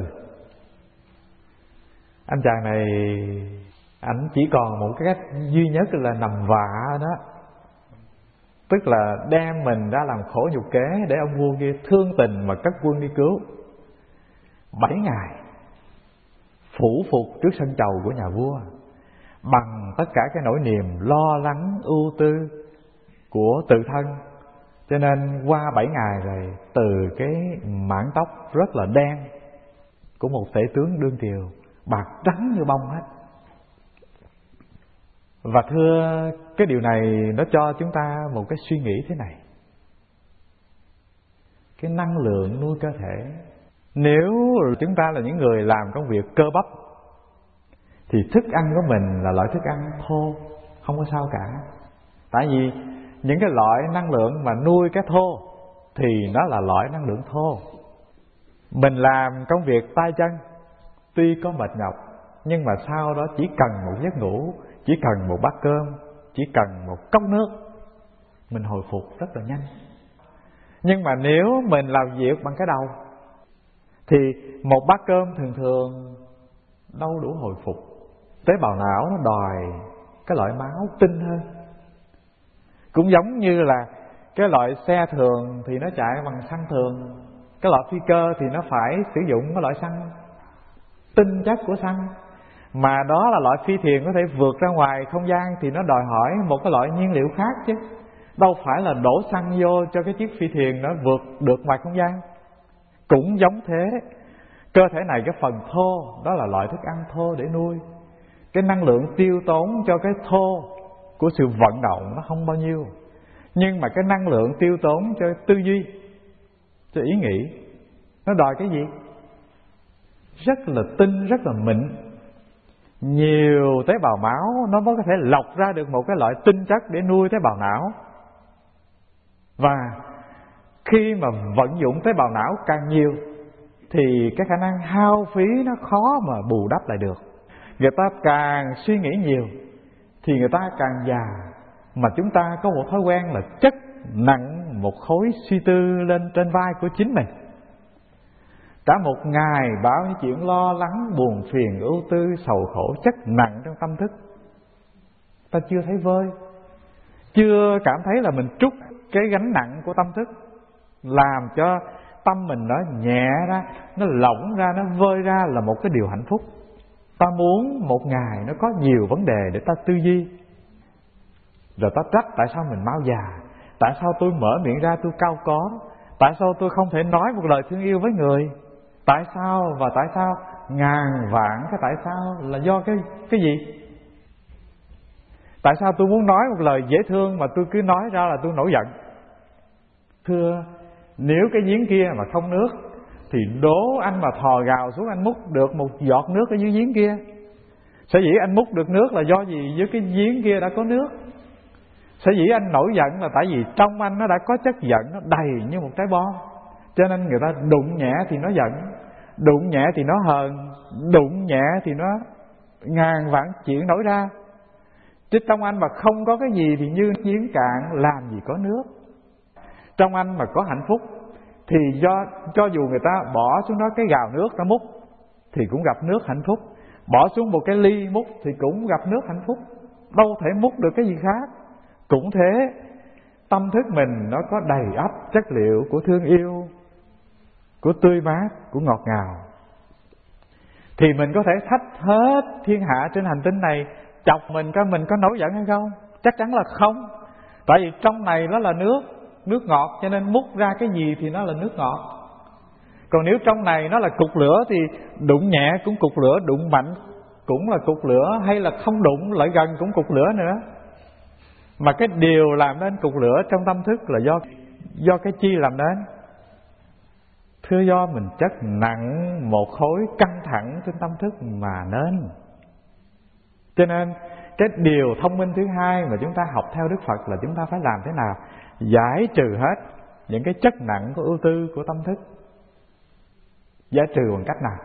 Anh chàng này ảnh chỉ còn một cái cách duy nhất là nằm vạ đó, tức là đem mình ra làm khổ nhục kế để ông vua kia thương tình mà cất quân đi cứu. 7 ngày phủ phục trước sân chầu của nhà vua, bằng tất cả cái nỗi niềm lo lắng ưu tư của tự thân. Cho nên qua 7 ngày rồi, từ cái mảng tóc rất là đen của một tể tướng đương triều, bạc trắng như bông hết. Và thưa, cái điều này nó cho chúng ta một cái suy nghĩ thế này: cái năng lượng nuôi cơ thể, nếu chúng ta là những người làm công việc cơ bắp thì thức ăn của mình là loại thức ăn thô, không có sao cả. Tại vì những cái loại năng lượng mà nuôi cái thô thì nó là loại năng lượng thô. Mình làm công việc tay chân tuy có mệt nhọc, nhưng mà sau đó chỉ cần một giấc ngủ, chỉ cần một bát cơm, chỉ cần một cốc nước, mình hồi phục rất là nhanh. Nhưng mà nếu mình làm việc bằng cái đầu thì một bát cơm thường thường đâu đủ hồi phục. Tế bào não nó đòi cái loại máu tinh hơn. Cũng giống như là cái loại xe thường thì nó chạy bằng xăng thường, cái loại phi cơ thì nó phải sử dụng cái loại xăng tinh chất của xăng. Mà đó là loại phi thuyền có thể vượt ra ngoài không gian thì nó đòi hỏi một cái loại nhiên liệu khác chứ. Đâu phải là đổ xăng vô cho cái chiếc phi thuyền nó vượt được ngoài không gian. Cũng giống thế, cơ thể này cái phần thô đó là loại thức ăn thô để nuôi. Cái năng lượng tiêu tốn cho cái thô của sự vận động nó không bao nhiêu, nhưng mà cái năng lượng tiêu tốn cho tư duy, cho ý nghĩ, nó đòi cái gì? Rất là tinh, rất là mịn. Nhiều tế bào máu nó mới có thể lọc ra được một cái loại tinh chất để nuôi tế bào não. Và khi mà vận dụng tế bào não càng nhiều thì cái khả năng hao phí nó khó mà bù đắp lại được. Người ta càng suy nghĩ nhiều thì người ta càng già. Mà chúng ta có một thói quen là chất nặng một khối suy tư lên trên vai của chính mình. Cả một ngày bao nhiêu chuyện lo lắng, buồn phiền, ưu tư, sầu khổ chất nặng trong tâm thức. Ta chưa thấy vơi, chưa cảm thấy là mình trút cái gánh nặng của tâm thức, làm cho tâm mình nó nhẹ ra, nó lỏng ra, nó vơi ra là một cái điều hạnh phúc. Ta muốn một ngày nó có nhiều vấn đề để ta tư duy. Rồi ta trách tại sao mình mau già, tại sao tôi mở miệng ra tôi cao có, tại sao tôi không thể nói một lời thương yêu với người, tại sao và tại sao, ngàn vạn cái tại sao là do cái gì? Tại sao tôi muốn nói một lời dễ thương mà tôi cứ nói ra là tôi nổi giận? Thưa, nếu cái giếng kia mà không nước thì đố anh mà thò gào xuống anh múc được một giọt nước ở dưới giếng kia. Sở dĩ anh múc được nước là do gì? Dưới cái giếng kia đã có nước. Sở dĩ anh nổi giận là tại vì trong anh nó đã có chất giận, nó đầy như một trái bom. Cho nên người ta đụng nhẹ thì nó giận, đụng nhẹ thì nó hờn, đụng nhẹ thì nó ngàn vạn chuyện nổi ra. Chứ trong anh mà không có cái gì thì như giếng cạn, làm gì có nước. Trong anh mà có hạnh phúc thì cho dù người ta bỏ xuống đó cái gào nước ra múc thì cũng gặp nước hạnh phúc, bỏ xuống một cái ly múc thì cũng gặp nước hạnh phúc, đâu thể múc được cái gì khác. Cũng thế, tâm thức mình nó có đầy ắp chất liệu của thương yêu, của tươi mát, của ngọt ngào, thì mình có thể thách hết thiên hạ trên hành tinh này. Chọc mình coi mình có nổi giận hay không? Chắc chắn là không. Tại vì trong này nó là nước ngọt, cho nên múc ra cái gì thì nó là nước ngọt. Còn nếu trong này nó là cục lửa thì đụng nhẹ cũng cục lửa, đụng mạnh cũng là cục lửa, hay là không đụng lại gần cũng cục lửa nữa. Mà cái điều làm nên cục lửa trong tâm thức là do cái chi làm nên? Thưa, do mình chất nặng một khối căng thẳng trên tâm thức mà nên. Cho nên cái điều thông minh thứ hai mà chúng ta học theo Đức Phật là chúng ta phải làm thế nào? Giải trừ hết những cái chất nặng của ưu tư của tâm thức. Giải trừ bằng cách nào?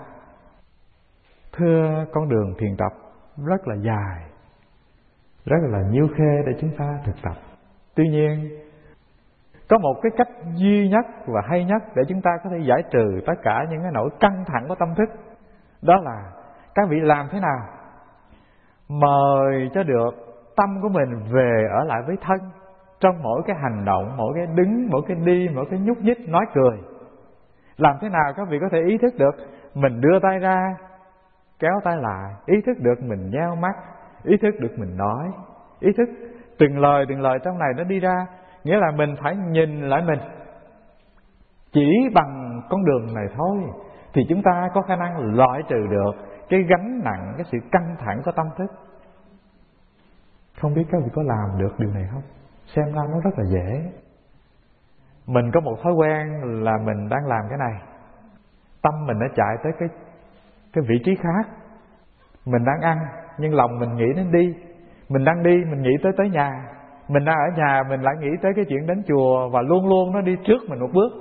Thưa, con đường thiền tập rất là dài, rất là nhiêu khê để chúng ta thực tập. Tuy nhiên, có một cái cách duy nhất và hay nhất để chúng ta có thể giải trừ tất cả những cái nỗi căng thẳng của tâm thức. Đó là các vị làm thế nào? Mời cho được tâm của mình về ở lại với thân, trong mỗi cái hành động, mỗi cái đứng, mỗi cái đi, mỗi cái nhúc nhích, nói cười. Làm thế nào các vị có thể ý thức được mình đưa tay ra, kéo tay lại, ý thức được mình nheo mắt, ý thức được mình nói, ý thức từng lời trong này nó đi ra. Nghĩa là mình phải nhìn lại mình. Chỉ bằng con đường này thôi thì chúng ta có khả năng loại trừ được cái gánh nặng, cái sự căng thẳng của tâm thức. Không biết các vị có làm được điều này không? Xem ra nó rất là dễ. Mình có một thói quen là mình đang làm cái này, tâm mình nó chạy tới cái vị trí khác. Mình đang ăn nhưng lòng mình nghĩ đến đi. Mình đang đi mình nghĩ tới nhà. Mình đang ở nhà mình lại nghĩ tới cái chuyện đến chùa, và luôn luôn nó đi trước mình một bước.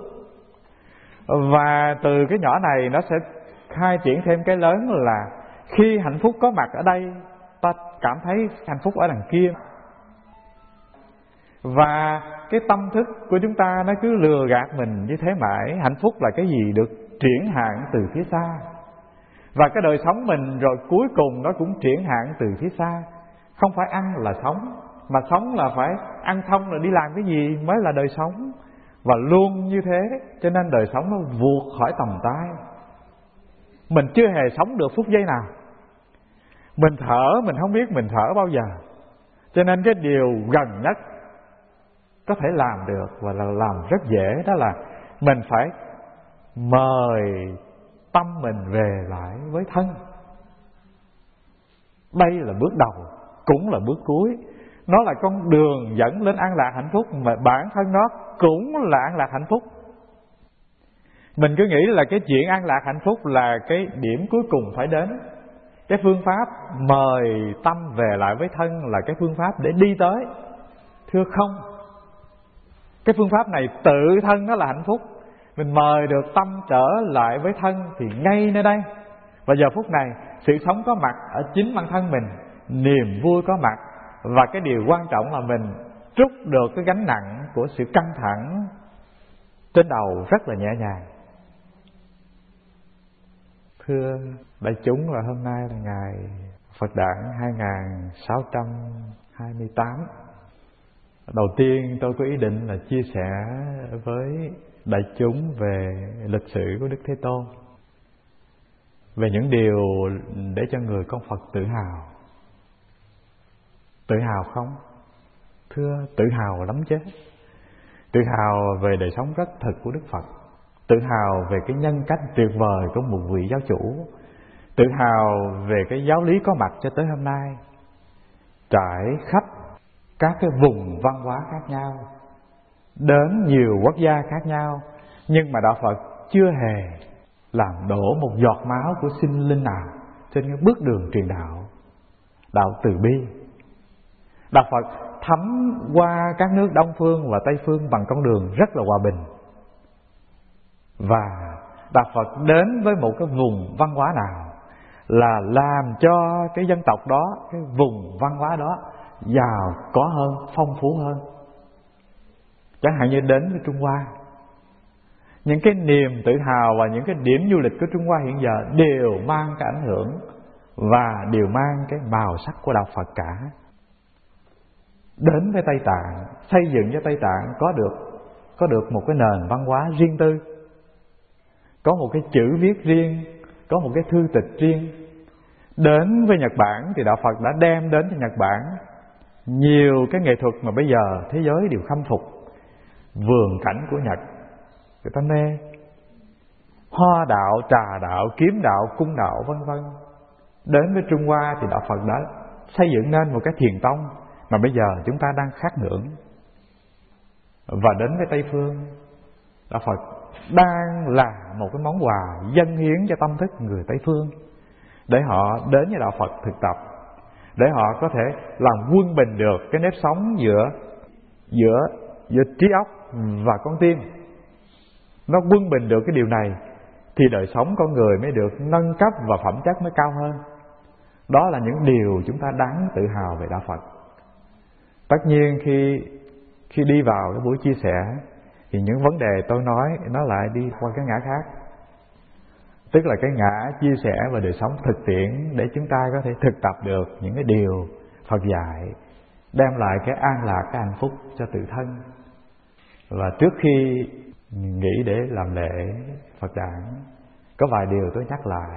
Và từ cái nhỏ này nó sẽ khai triển thêm cái lớn là khi hạnh phúc có mặt ở đây, ta cảm thấy hạnh phúc ở đằng kia. Và cái tâm thức của chúng ta nó cứ lừa gạt mình như thế mãi. Hạnh phúc là cái gì được triển hạn từ phía xa. Và cái đời sống mình rồi cuối cùng nó cũng triển hạn từ phía xa. Không phải ăn là sống, mà sống là phải ăn xong rồi đi làm cái gì mới là đời sống. Và luôn như thế, cho nên đời sống nó vụt khỏi tầm tay. Mình chưa hề sống được phút giây nào. Mình thở, mình không biết mình thở bao giờ. Cho nên cái điều gần nhất có thể làm được và là làm rất dễ, đó là mình phải mời tâm mình về lại với thân. Đây là bước đầu, cũng là bước cuối. Nó là con đường dẫn lên an lạc hạnh phúc, mà bản thân nó cũng là an lạc hạnh phúc. Mình cứ nghĩ là cái chuyện an lạc hạnh phúc là cái điểm cuối cùng phải đến. Cái phương pháp mời tâm về lại với thân là cái phương pháp để đi tới. Thưa không, cái phương pháp này tự thân nó là hạnh phúc. Mình mời được tâm trở lại với thân thì ngay nơi đây và giờ phút này, sự sống có mặt ở chính bản thân mình, niềm vui có mặt. Và cái điều quan trọng là mình trút được cái gánh nặng của sự căng thẳng trên đầu rất là nhẹ nhàng. Thưa đại chúng, là hôm nay là ngày Phật Đản 2628. Đầu tiên tôi có ý định là chia sẻ với đại chúng về lịch sử của Đức Thế Tôn, về những điều để cho người con Phật tự hào. Tự hào không? Thưa, tự hào lắm chứ. Tự hào về đời sống rất thực của Đức Phật, tự hào về cái nhân cách tuyệt vời của một vị giáo chủ, tự hào về cái giáo lý có mặt cho tới hôm nay, trải khắp các cái vùng văn hóa khác nhau, đến nhiều quốc gia khác nhau, nhưng mà Đạo Phật chưa hề làm đổ một giọt máu của sinh linh nào trên cái bước đường truyền đạo, đạo từ bi. Đạo Phật thấm qua các nước Đông Phương và Tây Phương bằng con đường rất là hòa bình. Và Đạo Phật đến với một cái vùng văn hóa nào là làm cho cái dân tộc đó, cái vùng văn hóa đó giàu có hơn, phong phú hơn. Chẳng hạn như đến với Trung Hoa, những cái niềm tự hào và những cái điểm du lịch của Trung Hoa hiện giờ đều mang cái ảnh hưởng và đều mang cái màu sắc của Đạo Phật cả. Đến với Tây Tạng, xây dựng cho Tây Tạng có được một cái nền văn hóa riêng tư, có một cái chữ viết riêng, có một cái thư tịch riêng. Đến với Nhật Bản thì Đạo Phật đã đem đến cho Nhật Bản nhiều cái nghệ thuật mà bây giờ thế giới đều khâm phục. Vườn cảnh của Nhật người ta mê, hoa đạo, trà đạo, kiếm đạo, cung đạo vân vân. Đến với Trung Hoa thì Đạo Phật đã xây dựng nên một cái thiền tông mà bây giờ chúng ta đang khát ngưỡng. Và đến với Tây Phương, Đạo Phật đang là một cái món quà dâng hiến cho tâm thức người Tây Phương, để họ đến với Đạo Phật thực tập, để họ có thể làm quân bình được cái nếp sống giữa trí óc và con tim. Nó quân bình được cái điều này thì đời sống con người mới được nâng cấp và phẩm chất mới cao hơn. Đó là những điều chúng ta đáng tự hào về Đạo Phật. Tất nhiên khi đi vào cái buổi chia sẻ thì những vấn đề tôi nói nó lại đi qua cái ngã khác, tức là cái ngã chia sẻ về đời sống thực tiễn, để chúng ta có thể thực tập được những cái điều Phật dạy, đem lại cái an lạc, cái hạnh phúc cho tự thân. Và trước khi nghĩ để làm lễ Phật Đản, có vài điều tôi nhắc lại.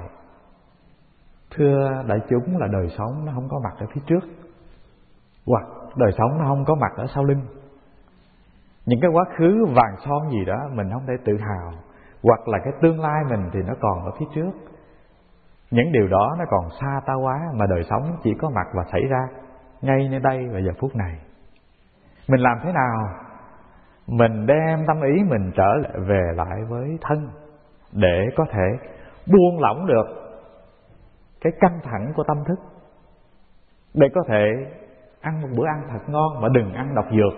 Thưa đại chúng, là đời sống nó không có mặt ở phía trước, hoặc đời sống nó không có mặt ở sau lưng. Những cái quá khứ vàng son gì đó mình không thể tự hào, hoặc là cái tương lai mình thì nó còn ở phía trước. Những điều đó nó còn xa ta quá, mà đời sống chỉ có mặt và xảy ra ngay nơi đây và giờ phút này. Mình làm thế nào mình đem tâm ý mình trở về lại với thân, để có thể buông lỏng được cái căng thẳng của tâm thức, để có thể ăn một bữa ăn thật ngon mà đừng ăn độc dược,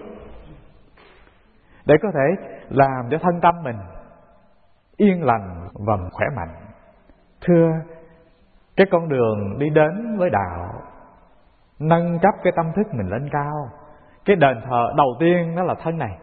để có thể làm cho thân tâm mình yên lành và khỏe mạnh. Thưa, cái con đường đi đến với đạo, nâng cấp cái tâm thức mình lên cao, cái đền thờ đầu tiên đó là thân này.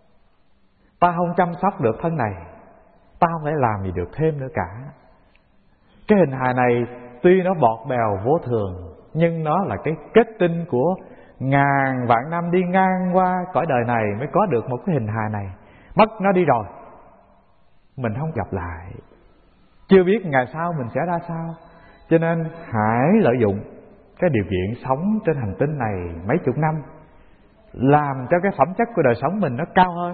Ta không chăm sóc được thân này, ta không thể làm gì được thêm nữa cả. Cái hình hài này tuy nó bọt bèo vô thường, nhưng nó là cái kết tinh của ngàn vạn năm đi ngang qua cõi đời này mới có được một cái hình hài này. Mất nó đi rồi, mình không gặp lại, chưa biết ngày sau mình sẽ ra sao. Cho nên hãy lợi dụng cái điều kiện sống trên hành tinh này mấy chục năm, làm cho cái phẩm chất của đời sống mình nó cao hơn.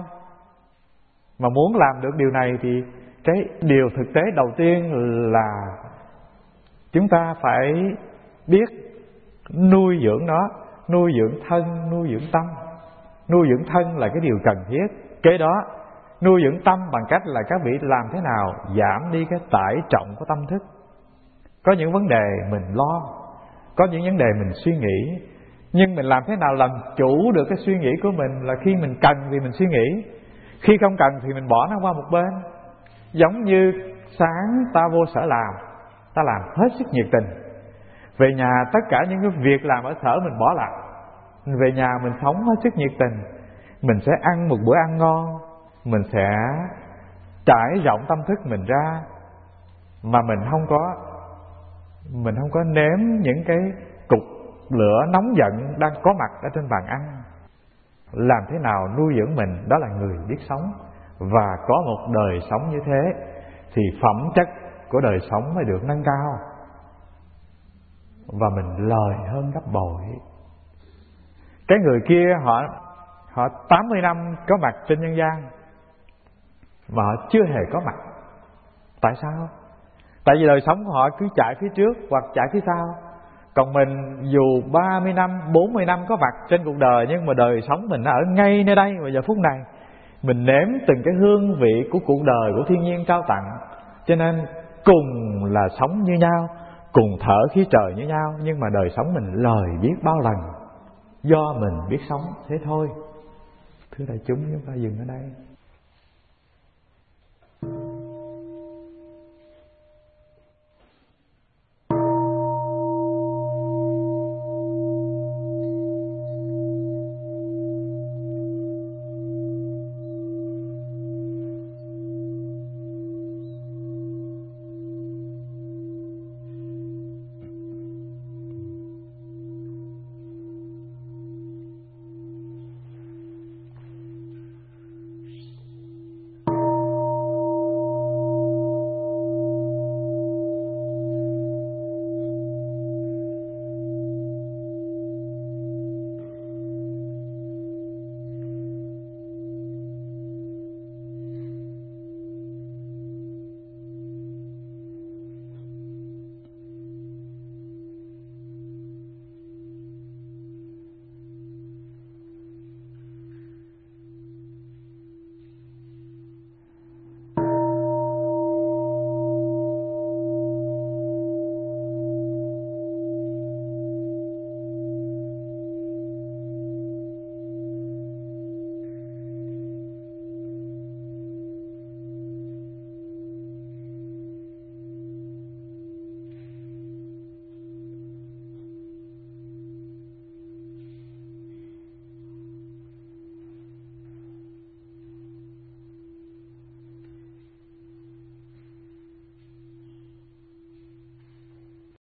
Mà muốn làm được điều này thì cái điều thực tế đầu tiên là chúng ta phải biết nuôi dưỡng nó nuôi dưỡng thân, nuôi dưỡng tâm. Nuôi dưỡng thân là cái điều cần thiết. Kế đó nuôi dưỡng tâm bằng cách là các vị làm thế nào giảm đi cái tải trọng của tâm thức. Có những vấn đề mình lo, có những vấn đề mình suy nghĩ, nhưng mình làm thế nào làm chủ được cái suy nghĩ của mình là khi mình cần thì mình suy nghĩ, khi không cần thì mình bỏ nó qua một bên. Giống như sáng ta vô sở làm, ta làm hết sức nhiệt tình. Về nhà tất cả những cái việc làm ở sở mình bỏ lại. Về nhà mình sống hết sức nhiệt tình. Mình sẽ ăn một bữa ăn ngon, mình sẽ trải rộng tâm thức mình ra, mà mình không có nếm những cái cục lửa nóng giận đang có mặt ở trên bàn ăn. Làm thế nào nuôi dưỡng mình, đó là người biết sống. Và có một đời sống như thế thì phẩm chất của đời sống mới được nâng cao, và mình lời hơn gấp bội. Cái người kia họ 80 năm có mặt trên nhân gian mà họ chưa hề có mặt. Tại sao? Tại vì đời sống của họ cứ chạy phía trước hoặc chạy phía sau. Còn mình dù 30 năm, 40 năm có mặt trên cuộc đời, nhưng mà đời sống mình nó ở ngay nơi đây và giờ phút này. Mình nếm từng cái hương vị của cuộc đời, của thiên nhiên trao tặng. Cho nên cùng là sống như nhau, cùng thở khí trời như nhau, nhưng mà đời sống mình lời biết bao lần, do mình biết sống thế thôi. Thưa đại chúng, chúng ta dừng ở đây.